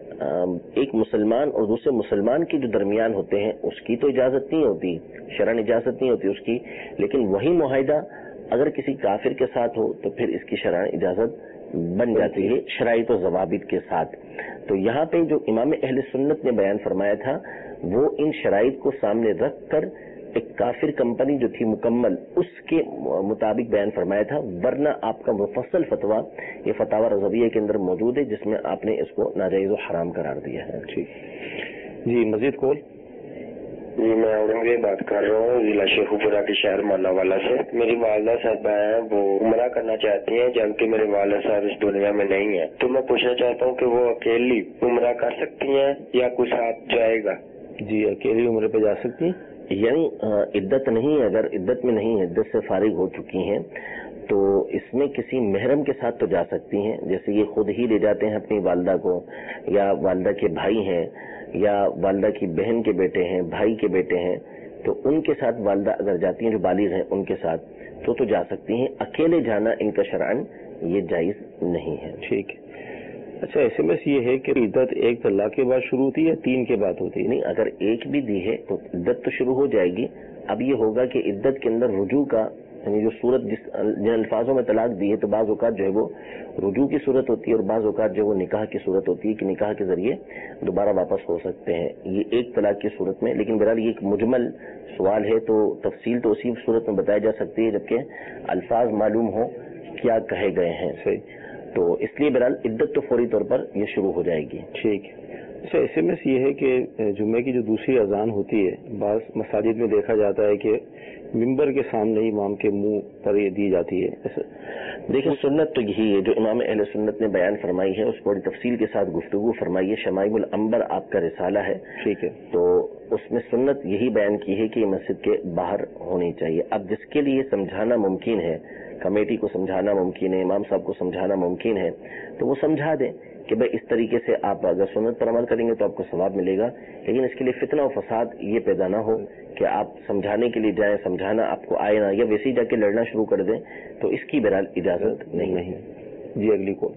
ایک مسلمان اور دوسرے مسلمان کے جو درمیان ہوتے ہیں اس کی تو اجازت نہیں ہوتی، شرعاً اجازت نہیں ہوتی اس کی، لیکن وہی معاہدہ اگر کسی کافر کے ساتھ ہو تو پھر اس کی شرعاً اجازت بن جاتی ہے شرائط و ضوابط کے ساتھ. تو یہاں پہ جو امام اہل سنت نے بیان فرمایا تھا وہ ان شرائط کو سامنے رکھ کر ایک کافر کمپنی جو تھی مکمل اس کے مطابق بیان فرمایا تھا، ورنہ آپ کا مفصل فتویٰ یہ فتاوی رضویہ کے اندر موجود ہے جس میں آپ نے اس کو ناجائز و حرام قرار دیا ہے. جی مزید کال. جی میں اورنگزیب بات کر رہا ہوں، ضلع شیخو پورہ کے شہر مانا والا سے. میری والدہ صاحبہ ہیں، وہ عمرہ کرنا چاہتی ہیں جبکہ میرے والد صاحب اس دنیا میں نہیں ہیں، تو میں پوچھنا چاہتا ہوں کہ وہ اکیلی عمرہ کر سکتی ہیں یا کوئی ساتھ جائے گا؟ جی اکیلی عمرے پہ جا سکتی ہیں. یعنی عدت نہیں ہے، اگر عدت میں نہیں ہے، عدت سے فارغ ہو چکی ہیں تو اس میں کسی محرم کے ساتھ تو جا سکتی ہیں. جیسے یہ خود ہی لے جاتے ہیں اپنی والدہ کو، یا والدہ کے بھائی ہیں، یا والدہ کی بہن کے بیٹے ہیں، بھائی کے بیٹے ہیں، تو ان کے ساتھ والدہ اگر جاتی ہیں جو بالغ ہیں ان کے ساتھ تو تو جا سکتی ہیں. اکیلے جانا ان کا شرعاً یہ جائز نہیں ہے. ٹھیک ہے. اچھا ایس ایم ایس یہ ہے کہ عدت ایک طلاق کے بعد شروع ہوتی ہے یا تین کے بعد ہوتی ہے؟ نہیں، اگر ایک بھی دی ہے تو عدت تو شروع ہو جائے گی. اب یہ ہوگا کہ عدت کے اندر رجوع کا، یعنی جو صورت جس جن الفاظوں میں طلاق دی ہے تو بعض اوقات جو ہے وہ رجوع کی صورت ہوتی ہے اور بعض اوقات جو ہے وہ نکاح کی صورت ہوتی ہے کہ نکاح کے ذریعے دوبارہ واپس ہو سکتے ہیں. یہ ایک طلاق کی صورت میں، لیکن بہرحال یہ ایک مجمل سوال ہے تو تفصیل تو اسی صورت میں بتائی جا سکتی ہے جبکہ الفاظ معلوم ہو کیا کہے گئے ہیں. صحیح. تو اس لیے بہرحال عدت تو فوری طور پر یہ شروع ہو جائے گی. ٹھیک. اچھا ایس ایم ایس یہ ہے کہ جمعے کی جو دوسری اذان ہوتی ہے بعض مساجد میں دیکھا جاتا ہے کہ ممبر کے سامنے امام کے منہ پر یہ دی جاتی ہے. دیکھیں سنت تو یہی ہے جو امام اہل سنت نے بیان فرمائی ہے، اس بڑی تفصیل کے ساتھ گفتگو فرمائی ہے. شمائل العنبر آپ کا رسالہ ہے. ٹھیک ہے. تو اس میں سنت یہی بیان کی ہے کہ یہ مسجد کے باہر ہونی چاہیے. اب جس کے لیے سمجھانا ممکن ہے، کمیٹی کو سمجھانا ممکن ہے، امام صاحب کو سمجھانا ممکن ہے، تو وہ سمجھا دیں کہ بھائی اس طریقے سے آپ اگر سنت پر عمل کریں گے تو آپ کو ثواب ملے گا. لیکن اس کے لیے فتنہ و فساد یہ پیدا نہ ہو کہ آپ سمجھانے کے لیے جائیں، سمجھانا آپ کو آئے نہ، یا ویسے ہی جا کے لڑنا شروع کر دیں، تو اس کی بہرحال اجازت نہیں ہے. جی اگلی کو.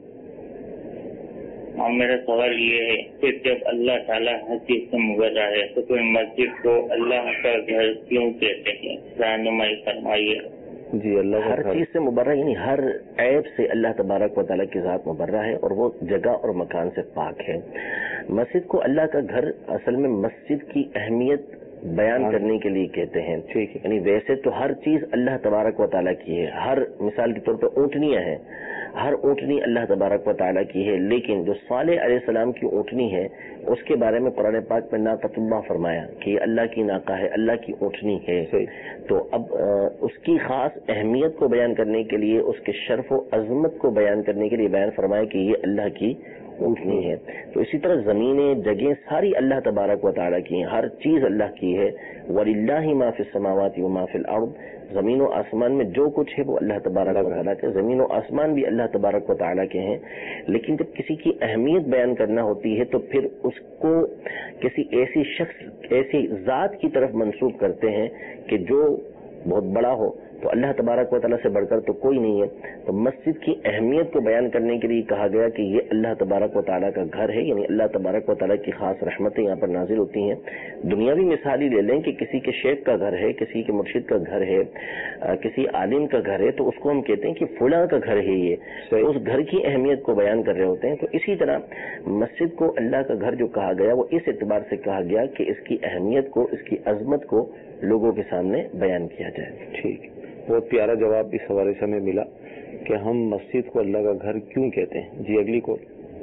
اور میرا سوال یہ ہے کہ جب اللہ تعالیٰ ہر چیز سے مبرہ ہے تو کوئی مسجد کو اللہ کا گھر کیوں کہتے ہیں؟ رہنمائی فرمائیے. جی اللہ ہر چیز سے مبرہ یعنی ہر عیب سے اللہ تبارک و تعالیٰ کی ذات مبرہ ہے اور وہ جگہ اور مکان سے پاک ہے. مسجد کو اللہ کا گھر اصل میں مسجد کی اہمیت بیان کرنے کے لیے کہتے ہیں. ٹھیک ہے. یعنی ویسے تو ہر چیز اللہ تبارک و تعالیٰ کی ہے. ہر مثال کے طور پر اونٹنیاں ہیں، ہر اونٹنی اللہ تبارک و تعالیٰ کی ہے، لیکن جو صالح علیہ السلام کی اونٹنی ہے اس کے بارے میں قرآن پاک میں ناقۃ اللہ فرمایا کہ یہ اللہ کی ناقہ ہے، اللہ کی اونٹنی ہے. تو اب اس کی خاص اہمیت کو بیان کرنے کے لیے، اس کے شرف و عظمت کو بیان کرنے کے لیے بیان فرمایا کہ یہ اللہ کی اونٹنی ہے. تو اسی طرح زمینیں، جگہیں ساری اللہ تبارک و تعالیٰ کی ہیں، ہر چیز اللہ کی ہے. وَلِلَّهِ مَا فِي السَّمَاوَاتِ وَمَا فِي الْأَرْضِ. زمین و آسمان میں جو کچھ ہے وہ اللہ تبارک و تعالیٰ کے، زمین و آسمان بھی اللہ تبارک و تعالیٰ کے ہیں. لیکن جب کسی کی اہمیت بیان کرنا ہوتی ہے تو پھر اس کو کسی ایسی شخص، ایسی ذات کی طرف منسوب کرتے ہیں کہ جو بہت بڑا ہو. تو اللہ تبارک و تعالیٰ سے بڑھ کر تو کوئی نہیں ہے. تو مسجد کی اہمیت کو بیان کرنے کے لیے کہا گیا کہ یہ اللہ تبارک و تعالیٰ کا گھر ہے، یعنی اللہ تبارک و تعالیٰ کی خاص رحمتیں یہاں پر نازل ہوتی ہیں. دنیاوی مثال ہی لے لیں کہ کسی کے شیخ کا گھر ہے، کسی کے مرشد کا گھر ہے، کسی عالم کا گھر ہے، تو اس کو ہم کہتے ہیں کہ فلاں کا گھر ہے. یہ تو اس گھر کی اہمیت کو بیان کر رہے ہوتے ہیں. تو اسی طرح مسجد کو اللہ کا گھر جو کہا گیا وہ اس اعتبار سے کہا گیا کہ اس کی اہمیت کو، اس کی عظمت کو لوگوں کے سامنے بیان کیا جائے. ٹھیک. بہت پیارا جواب اس حوالے سے ہمیں ملا. کہ ہم مسجد کو اللہ کا گھر کیوں کہتے ہیں؟ جی اگلی کال.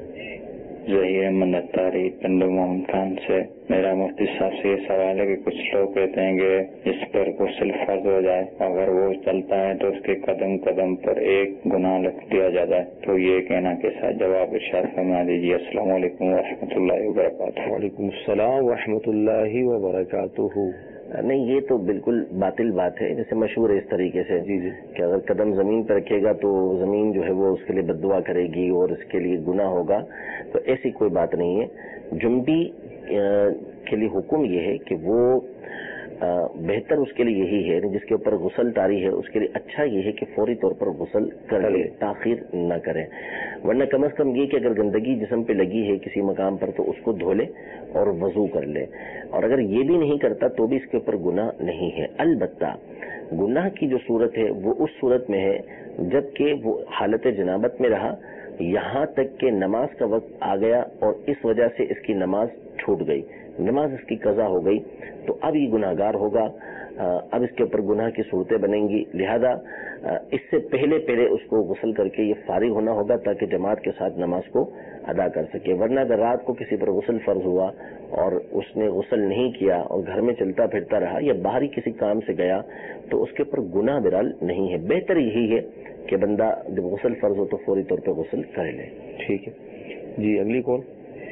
ظہیر منت تاری پنڈو محمد خان سے. میرا مفتی صاحب سے یہ سوال ہے کہ کچھ لوگ کہتے ہیں کہ جس پر غسل فرض ہو جائے اگر وہ چلتا ہے تو اس کے قدم قدم پر ایک گناہ لکھ دیا جاتا ہے، تو یہ کہنا کیسا؟ جواب ارشاد فرما دیجیے. السلام علیکم ورحمۃ اللہ وبرکاتہ. وعلیکم السلام ورحمۃ اللہ وبرکاتہ. نہیں، یہ تو بالکل باطل بات ہے. جیسے مشہور ہے اس طریقے سے جی جی کہ اگر قدم زمین پر رکھے گا تو زمین جو ہے وہ اس کے لیے بد دعا کرے گی اور اس کے لیے گناہ ہوگا. تو ایسی کوئی بات نہیں ہے. جنبی کے لیے حکم یہ ہے کہ وہ بہتر اس کے لیے یہی ہے، جس کے اوپر غسل طاری ہے اس کے لیے اچھا یہ ہے کہ فوری طور پر غسل کر لے، تاخیر نہ کرے. ورنہ کم از کم یہ کہ اگر گندگی جسم پہ لگی ہے کسی مقام پر تو اس کو دھو لے اور وضو کر لے. اور اگر یہ بھی نہیں کرتا تو بھی اس کے اوپر گناہ نہیں ہے. البتہ گناہ کی جو صورت ہے وہ اس صورت میں ہے جب کہ وہ حالت جنابت میں رہا یہاں تک کہ نماز کا وقت آ گیا اور اس وجہ سے اس کی نماز چھوٹ گئی، نماز اس کی قضا ہو گئی، تو اب یہ گناہ گار ہوگا. اب اس کے اوپر گناہ کی صورتیں بنیں گی. لہذا اس سے پہلے پہلے اس کو غسل کر کے یہ فارغ ہونا ہوگا تاکہ جماعت کے ساتھ نماز کو ادا کر سکے. ورنہ اگر رات کو کسی پر غسل فرض ہوا اور اس نے غسل نہیں کیا اور گھر میں چلتا پھرتا رہا یا باہری کسی کام سے گیا تو اس کے اوپر گناہ برحال نہیں ہے. بہتر یہی ہے کہ بندہ جب غسل فرض ہو تو فوری طور پہ غسل کر لے. ٹھیک ہے جی اگلی کال.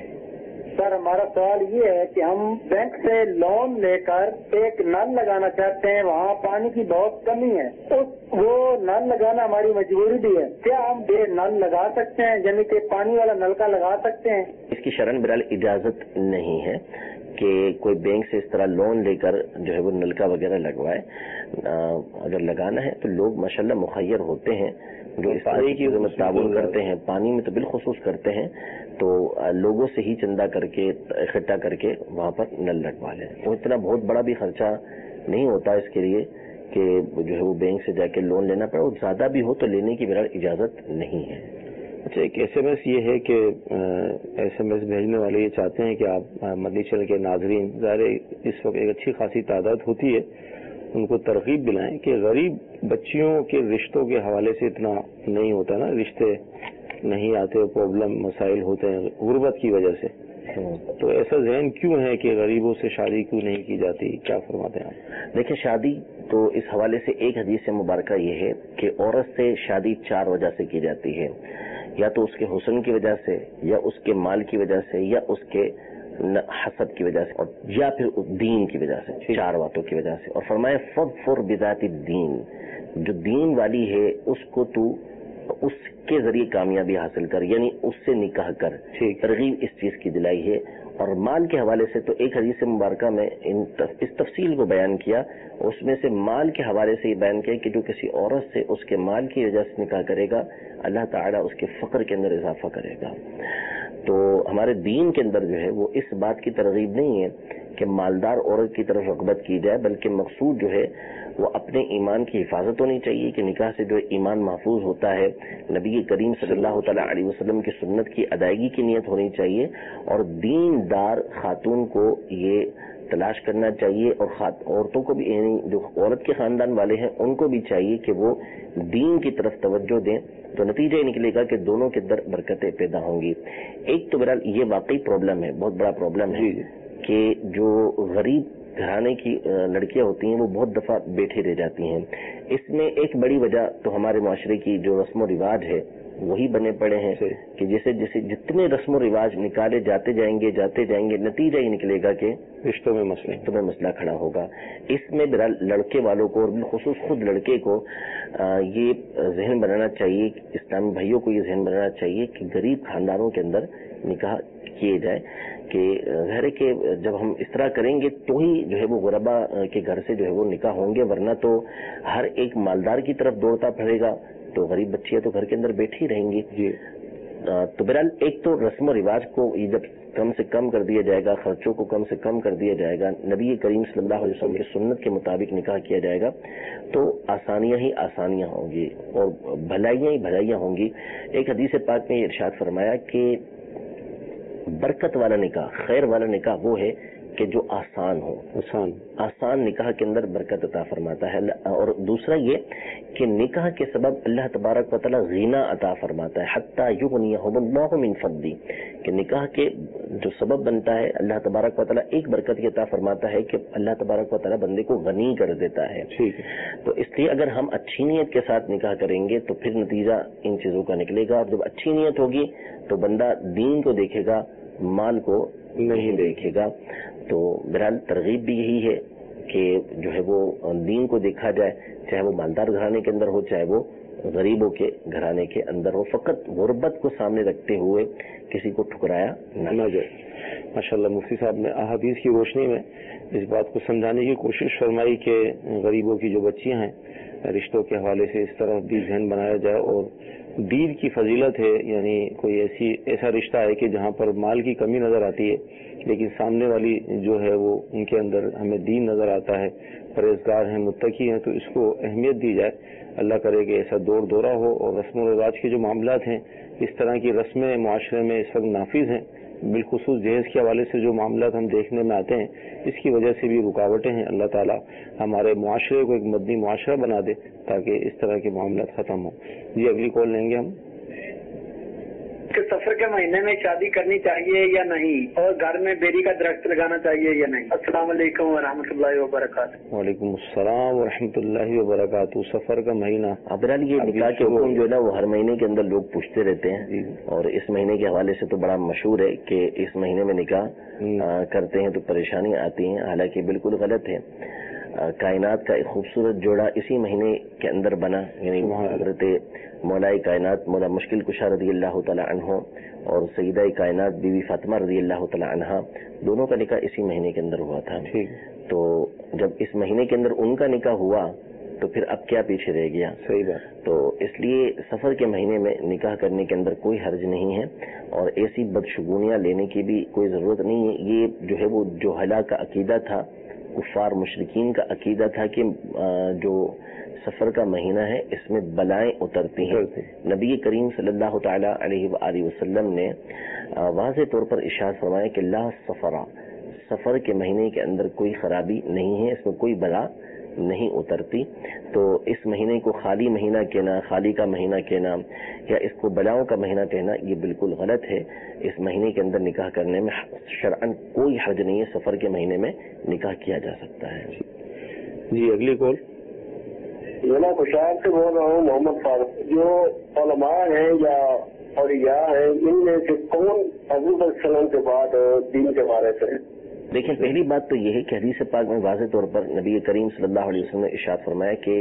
سر ہمارا سوال یہ ہے کہ ہم بینک سے لون لے کر ایک نل لگانا چاہتے ہیں، وہاں پانی کی بہت کمی ہے، وہ نل لگانا ہماری مجبوری بھی ہے. کیا ہم بے نل لگا سکتے ہیں، یعنی کہ پانی والا نلکا لگا سکتے ہیں؟ اس کی شرعاً برحال اجازت نہیں ہے کہ کوئی بینک سے اس طرح لون لے کر جو ہے وہ نلکا وغیرہ لگوائے. اگر لگانا ہے تو لوگ ماشاءاللہ مخیر ہوتے ہیں جو اس طرح کی میں تعاون کرتے ہیں، پانی میں تو بالخصوص کرتے ہیں، تو لوگوں سے ہی چندہ کر کے اکٹھا کر کے وہاں پر نل لگوا لیں. وہ اتنا بہت بڑا بھی خرچہ نہیں ہوتا اس کے لیے کہ جو ہے وہ بینک سے جا کے لون لینا پڑے. اور زیادہ بھی ہو تو لینے کی برحال اجازت نہیں ہے. اچھا، ایک ایس ایم ایس یہ ہے کہ ایس ایم ایس بھیجنے والے یہ چاہتے ہیں کہ آپ مدنی چینل کے ناظرین، ظاہر اس وقت ایک اچھی خاصی تعداد ہوتی ہے، ان کو ترغیب دلائیں کہ غریب بچیوں کے رشتوں کے حوالے سے اتنا نہیں ہوتا نا، رشتے نہیں آتے، پرابلم مسائل ہوتے ہیں غربت کی وجہ سے. تو ایسا ذہن کیوں ہے کہ غریبوں سے شادی کیوں نہیں کی جاتی؟ کیا فرماتے ہیں آپ؟ دیکھیں، شادی تو اس حوالے سے ایک حدیث مبارکہ یہ ہے کہ عورت سے شادی چار وجہ سے کی جاتی ہے، یا تو اس کے حسن کی وجہ سے، یا اس کے مال کی وجہ سے، یا اس کے حسب کی وجہ سے، اور یا پھر دین کی وجہ سے، چار باتوں کی وجہ سے. اور فرمایا فَظْفَرْ بِذَاتِ الدِّينِ، جو دین والی ہے اس کو تو اس کے ذریعے کامیابی حاصل کر، یعنی اس سے نکاح کر. ترغیب اس چیز کی دلائی ہے. اور مال کے حوالے سے تو ایک حدیث مبارکہ میں اس تفصیل کو بیان کیا، اس میں سے مال کے حوالے سے یہ بیان کیا کہ جو کسی عورت سے اس کے مال کی وجہ سے نکاح کرے گا اللہ تعالیٰ اس کے فقر کے اندر اضافہ کرے گا. تو ہمارے دین کے اندر جو ہے وہ اس بات کی ترغیب نہیں ہے کہ مالدار عورت کی طرف رغبت کی جائے، بلکہ مقصود جو ہے وہ اپنے ایمان کی حفاظت ہونی چاہیے کہ نکاح سے جو ایمان محفوظ ہوتا ہے، نبی کریم صلی اللہ تعالیٰ علیہ وسلم کی سنت کی ادائیگی کی نیت ہونی چاہیے. اور دین دار خاتون کو یہ تلاش کرنا چاہیے، اور عورتوں کو بھی، یعنی جو عورت کے خاندان والے ہیں ان کو بھی چاہیے کہ وہ دین کی طرف توجہ دیں. تو نتیجہ یہ نکلے گا کہ دونوں کے اندر برکتیں پیدا ہوں گی. ایک تو بہرحال یہ واقعی پرابلم ہے، بہت بڑا پرابلم ہے کہ جو غریب گھرانے کی لڑکیاں ہوتی ہیں وہ بہت دفعہ بیٹھی رہ جاتی ہیں. اس میں ایک بڑی وجہ تو ہمارے معاشرے کی جو رسم و رواج ہے وہی بنے پڑے ہیں کہ جیسے جیسے جتنے رسم و رواج نکالے جاتے جائیں گے جاتے جائیں گے نتیجہ یہ نکلے گا کہ رشتوں میں مسئلہ رشتوں میں مسئلہ کھڑا ہوگا. اس میں بہرحال لڑکے والوں کو اور بالخصوص خود لڑکے کو یہ ذہن بنانا چاہیے، اسلامی بھائیوں کو یہ ذہن بنانا چاہیے کہ غریب خاندانوں کے اندر نکاح کیے جائے. کہ ظاہر ہے کہ جب ہم اس طرح کریں گے تو ہی جو ہے وہ غربا کے گھر سے جو ہے وہ نکاح ہوں گے، ورنہ تو ہر ایک مالدار کی طرف دوڑتا پھرے گا تو غریب بچیاں تو گھر کے اندر بیٹھی رہیں گی. جی تو بہرحال ایک تو رسم و رواج کو یہ جب کم سے کم کر دیا جائے گا، خرچوں کو کم سے کم کر دیا جائے گا، نبی کریم صلی اللہ علیہ وسلم کی سنت کے مطابق نکاح کیا جائے گا تو آسانیاں ہی آسانیاں ہوں گی اور بھلائیاں ہی بھلائیاں ہوں گی. ایک حدیث پاک میں یہ ارشاد فرمایا کہ برکت والا نکاح، خیر والا نکاح وہ ہے کہ جو آسان ہو. آسان آسان نکاح کے اندر برکت عطا فرماتا ہے. اور دوسرا یہ کہ نکاح کے سبب اللہ تبارک و تعالیٰ غنا عطا فرماتا ہے. حتی یغنیہم اللہ من فضلہ, کہ نکاح کے جو سبب بنتا ہے اللہ تبارک و تعالیٰ ایک برکت یہ عطا فرماتا ہے کہ اللہ تبارک و تعالیٰ بندے کو غنی کر دیتا ہے. تو اس لیے اگر ہم اچھی نیت کے ساتھ نکاح کریں گے تو پھر نتیجہ ان چیزوں کا نکلے گا. اور جب اچھی نیت ہوگی تو بندہ دین کو دیکھے گا, مال کو نہیں دیکھے گا. تو بہرحال ترغیب بھی یہی ہے کہ جو ہے وہ دین کو دیکھا جائے, چاہے وہ مالدار گھرانے کے اندر ہو چاہے وہ غریبوں کے گھرانے کے اندر ہو. فقط غربت کو سامنے رکھتے ہوئے کسی کو ٹھکرایا نہ جائے. ماشاء اللہ مفتی صاحب نے احادیث کی روشنی میں اس بات کو سمجھانے کی کوشش فرمائی کہ غریبوں کی جو بچیاں ہیں رشتوں کے حوالے سے اس طرح بھی ذہن بنایا جائے. اور دین کی فضیلت ہے, یعنی کوئی ایسی ایسا رشتہ ہے کہ جہاں پر مال کی کمی نظر آتی ہے لیکن سامنے والی جو ہے وہ ان کے اندر ہمیں دین نظر آتا ہے, پرہیزگار ہیں, متقی ہیں, تو اس کو اہمیت دی جائے. اللہ کرے کہ ایسا دور دورہ ہو. اور رسم و رواج کے جو معاملات ہیں اس طرح کی رسمیں معاشرے میں اس وقت نافذ ہیں, بالخصوص جہیز کے حوالے سے جو معاملات ہم دیکھنے میں آتے ہیں اس کی وجہ سے بھی رکاوٹیں ہیں. اللہ تعالیٰ ہمارے معاشرے کو ایک مدنی معاشرہ بنا دے تاکہ اس طرح کے معاملات ختم ہوں. جی اگلی کال لیں گے ہم. کہ سفر کے مہینے میں شادی کرنی چاہیے یا نہیں, اور گھر میں بیری کا درخت لگانا چاہیے یا نہیں؟ السلام علیکم ورحمۃ اللہ وبرکاتہ. وعلیکم السلام ورحمۃ اللہ وبرکاتہ. سفر کا مہینہ, ابرال یہ نکاح کے حکم جو ہے نا وہ ہر مہینے کے اندر لوگ پوچھتے رہتے ہیں, اور اس مہینے کے حوالے سے تو بڑا مشہور ہے کہ اس مہینے میں نکاح کرتے ہیں تو پریشانی آتی ہیں. حالانکہ بالکل غلط ہے. کائنات کا ایک خوبصورت جوڑا اسی مہینے کے اندر بنا, یعنی حضرت مولا کائنات مولا مشکل کشا رضی اللہ تعالی عنہ اور سیدہ کائنات بی بی فاطمہ رضی اللہ تعالی عنہا, دونوں کا نکاح اسی مہینے کے اندر ہوا تھا. تو جب اس مہینے کے اندر ان کا نکاح ہوا تو پھر اب کیا پیچھے رہ گیا؟ صحیح بات. تو اس لیے سفر کے مہینے میں نکاح کرنے کے اندر کوئی حرج نہیں ہے, اور ایسی بدشگونیاں لینے کی بھی کوئی ضرورت نہیں ہے. یہ جو ہے وہ جوہلا کا عقیدہ تھا, کفار مشرکین کا عقیدہ تھا کہ جو سفر کا مہینہ ہے اس میں بلائیں اترتی ہیں. نبی کریم صلی اللہ تعالی علیہ وآلہ وسلم نے واضح طور پر ارشاد فرمایا کہ لا سفرا, سفر کے مہینے کے اندر کوئی خرابی نہیں ہے, اس میں کوئی بلا نہیں اترتی. تو اس مہینے کو خالی مہینہ کہنا, خالی کا مہینہ کہنا یا اس کو بلاؤں کا مہینہ کہنا یہ بالکل غلط ہے. اس مہینے کے اندر نکاح کرنے میں شرعاً کوئی حرج نہیں ہے, سفر کے مہینے میں نکاح کیا جا سکتا ہے. جی اگلی کال. میں خوشحال سے بول رہا ہوں, محمد فاروق. جو علماء ہیں یا اولیاء ہیں ان میں سے کون حضور علیہ السلام کے بعد دین کے بارے سے؟ دیکھیں پہلی بات تو یہ ہے کہ حدیث پاک میں واضح طور پر نبی کریم صلی اللہ علیہ وسلم نے ارشاد فرمایا کہ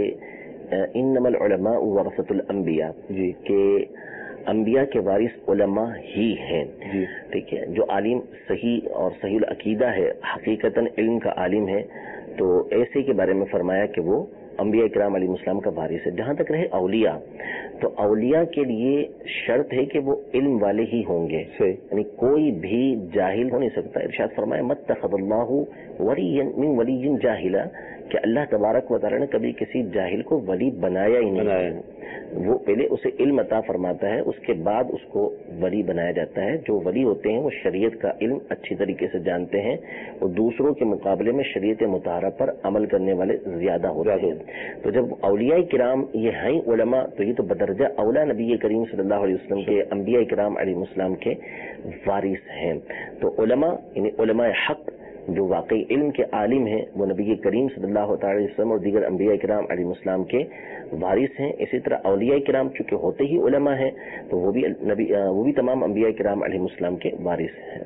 انما العلماء ورثۃ الانبیاء, جی کہ انبیاء کے وارث علماء ہی ہیں. جی ٹھیک ہے. جو عالم صحیح اور صحیح العقیدہ ہے, حقیقتاً علم کا عالم ہے, تو ایسے کے بارے میں فرمایا کہ وہ انبیاء کرام علیہ السلام کا وارث ہے. جہاں تک رہے اولیاء, تو اولیاء کے لیے شرط ہے کہ وہ علم والے ہی ہوں گے, یعنی کوئی بھی جاہل ہو نہیں سکتا. ارشاد فرمایا متخذ اللہ ولی من ولی جاہلا, کہ اللہ تبارک و تعالی نے کبھی کسی جاہل کو ولی بنایا ہی نہیں. وہ پہلے اسے علم عطا فرماتا ہے, اس کے بعد اس کو ولی بنایا جاتا ہے. جو ولی ہوتے ہیں وہ شریعت کا علم اچھی طریقے سے جانتے ہیں, وہ دوسروں کے مقابلے میں شریعت مطہرہ پر عمل کرنے والے زیادہ ہوتے ہیں. تو جب اولیاء کرام یہ ہیں علماء, تو یہ تو بدرجہ اولا نبی کریم صلی اللہ علیہ وسلم کے انبیاء کرام علیہ السلام کے وارث ہیں. تو علماء یعنی علماء حق جو واقعی علم کے عالم ہیں وہ نبی کریم صلی اللہ تعالی وسلم اور دیگر انبیاء کرام علیہ السلام کے وارث ہیں. اسی طرح اولیاء کرام چونکہ ہوتے ہی علماء ہیں تو وہ بھی نبی وہ بھی تمام انبیاء کرام علیہ السلام کے وارث ہیں.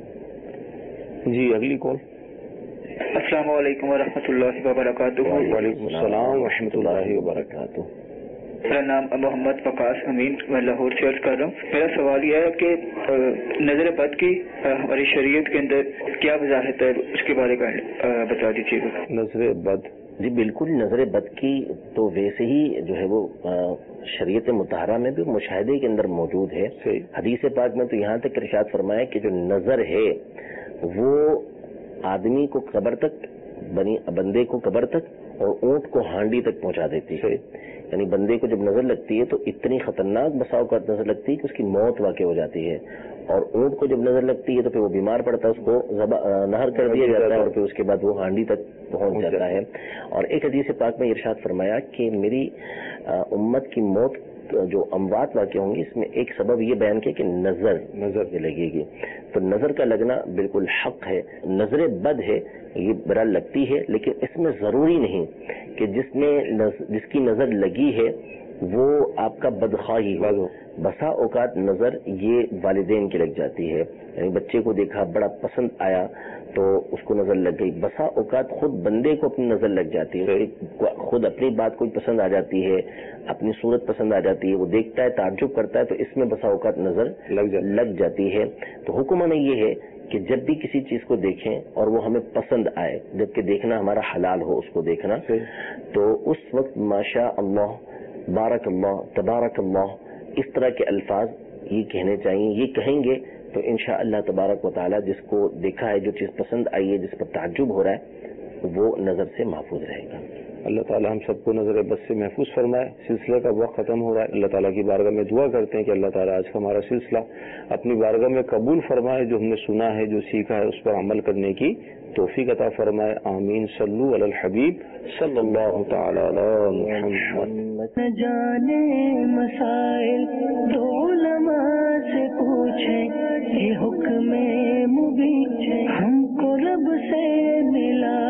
جی اگلی کال. السلام علیکم ورحمۃ اللہ وبرکاتہ. وعلیکم السلام ورحمۃ اللہ وبرکاتہ. میرا نام محمد وقاص امین, میں لاہور سے عرض کر رہا ہوں. میرا سوال یہ ہے کہ نظر بد کی ہماری شریعت کے اندر کیا وضاحت ہے, اس کے بارے میں بتا دیجیے گا. نظر بد, جی بالکل. نظر بد کی تو ویسے ہی جو ہے وہ شریعت مطہرہ میں بھی مشاہدے کے اندر موجود ہے. حدیث پاک میں تو یہاں تک ارشاد فرمایا کہ جو نظر ہے وہ آدمی کو قبر تک बनी बंदे को कब्र तक और ऊंट को हांडी तक पहुंचा देती है। यानी बंदे को जब नजर लगती है तो इतनी खतरनाक बसाव का नजर लगती है कि उसकी मौत वाक़ई हो जाती है, और ऊंट को जब नजर लगती है तो फिर वो बीमार पड़ता है, उसको नहर कर दिया जाता है और फिर उसके बाद वो हांडी तक पहुंच जाता है। और एक हदीस पाक में इरशाद फरमाया कि मेरी उम्मत की मौत जो अमवात वाक़ होंगी इसमें एक सबब ये बयान किया कि नजर नजर लगेगी। तो नजर का लगना बिल्कुल हक है, नजर बद है, ये बरा लगती है, लेकिन इसमें जरूरी नहीं कि जिसने नज, जिसकी नजर लगी है वो आपका बदखाही हो। बसा औकात नजर ये वालिदैन की लग जाती है, यानी बच्चे को देखा बड़ा पसंद आया तो उसको नजर लग गई। बसा औकात खुद बंदे को अपनी नजर लग जाती है, खुद अपनी बात कोई पसंद आ जाती है, अपनी सूरत पसंद आ जाती है, वो देखता है, ताज्जुब करता है, तो इसमें बसा औकात नजर लग, जा, लग जाती है। तो हुक्म में ये है कि जब भी किसी चीज को देखें और वो हमें पसंद आए, जबकि देखना हमारा हलाल हो उसको देखना, तो उस वक्त माशा अल्लाह, बारक अल्लाह, तबारक अल्लाह, इस तरह के अल्फाज ये कहने चाहिए। ये कहेंगे तो इंशा अल्लाह तबारक व तआला जिसको देखा है, जो चीज पसंद आई है, जिस पर ताज्जुब हो रहा है, वो नजर से महफूज रहेगा। अल्लाह ताला हम सबको नजर बस से महफूज फरमाए। सिलसिले का वक्त खत्म हो रहा है, अल्लाह ताला की बारगाह में दुआ करते हैं कि अल्लाह ताला आज का हमारा सिलसिला अपनी बारगाह में कबूल फरमाए, जो हमने सुना है, जो सीखा है, उस पर अमल करने की तौफीक अता फरमाए। आमीन। सल्लु अलल हबीब सल्लल्लाहु तआला अला मुहम्मद। न जाने मसाइल तो उलमा से पूछे, ये हुक्म मुबीन हमको रब से मिला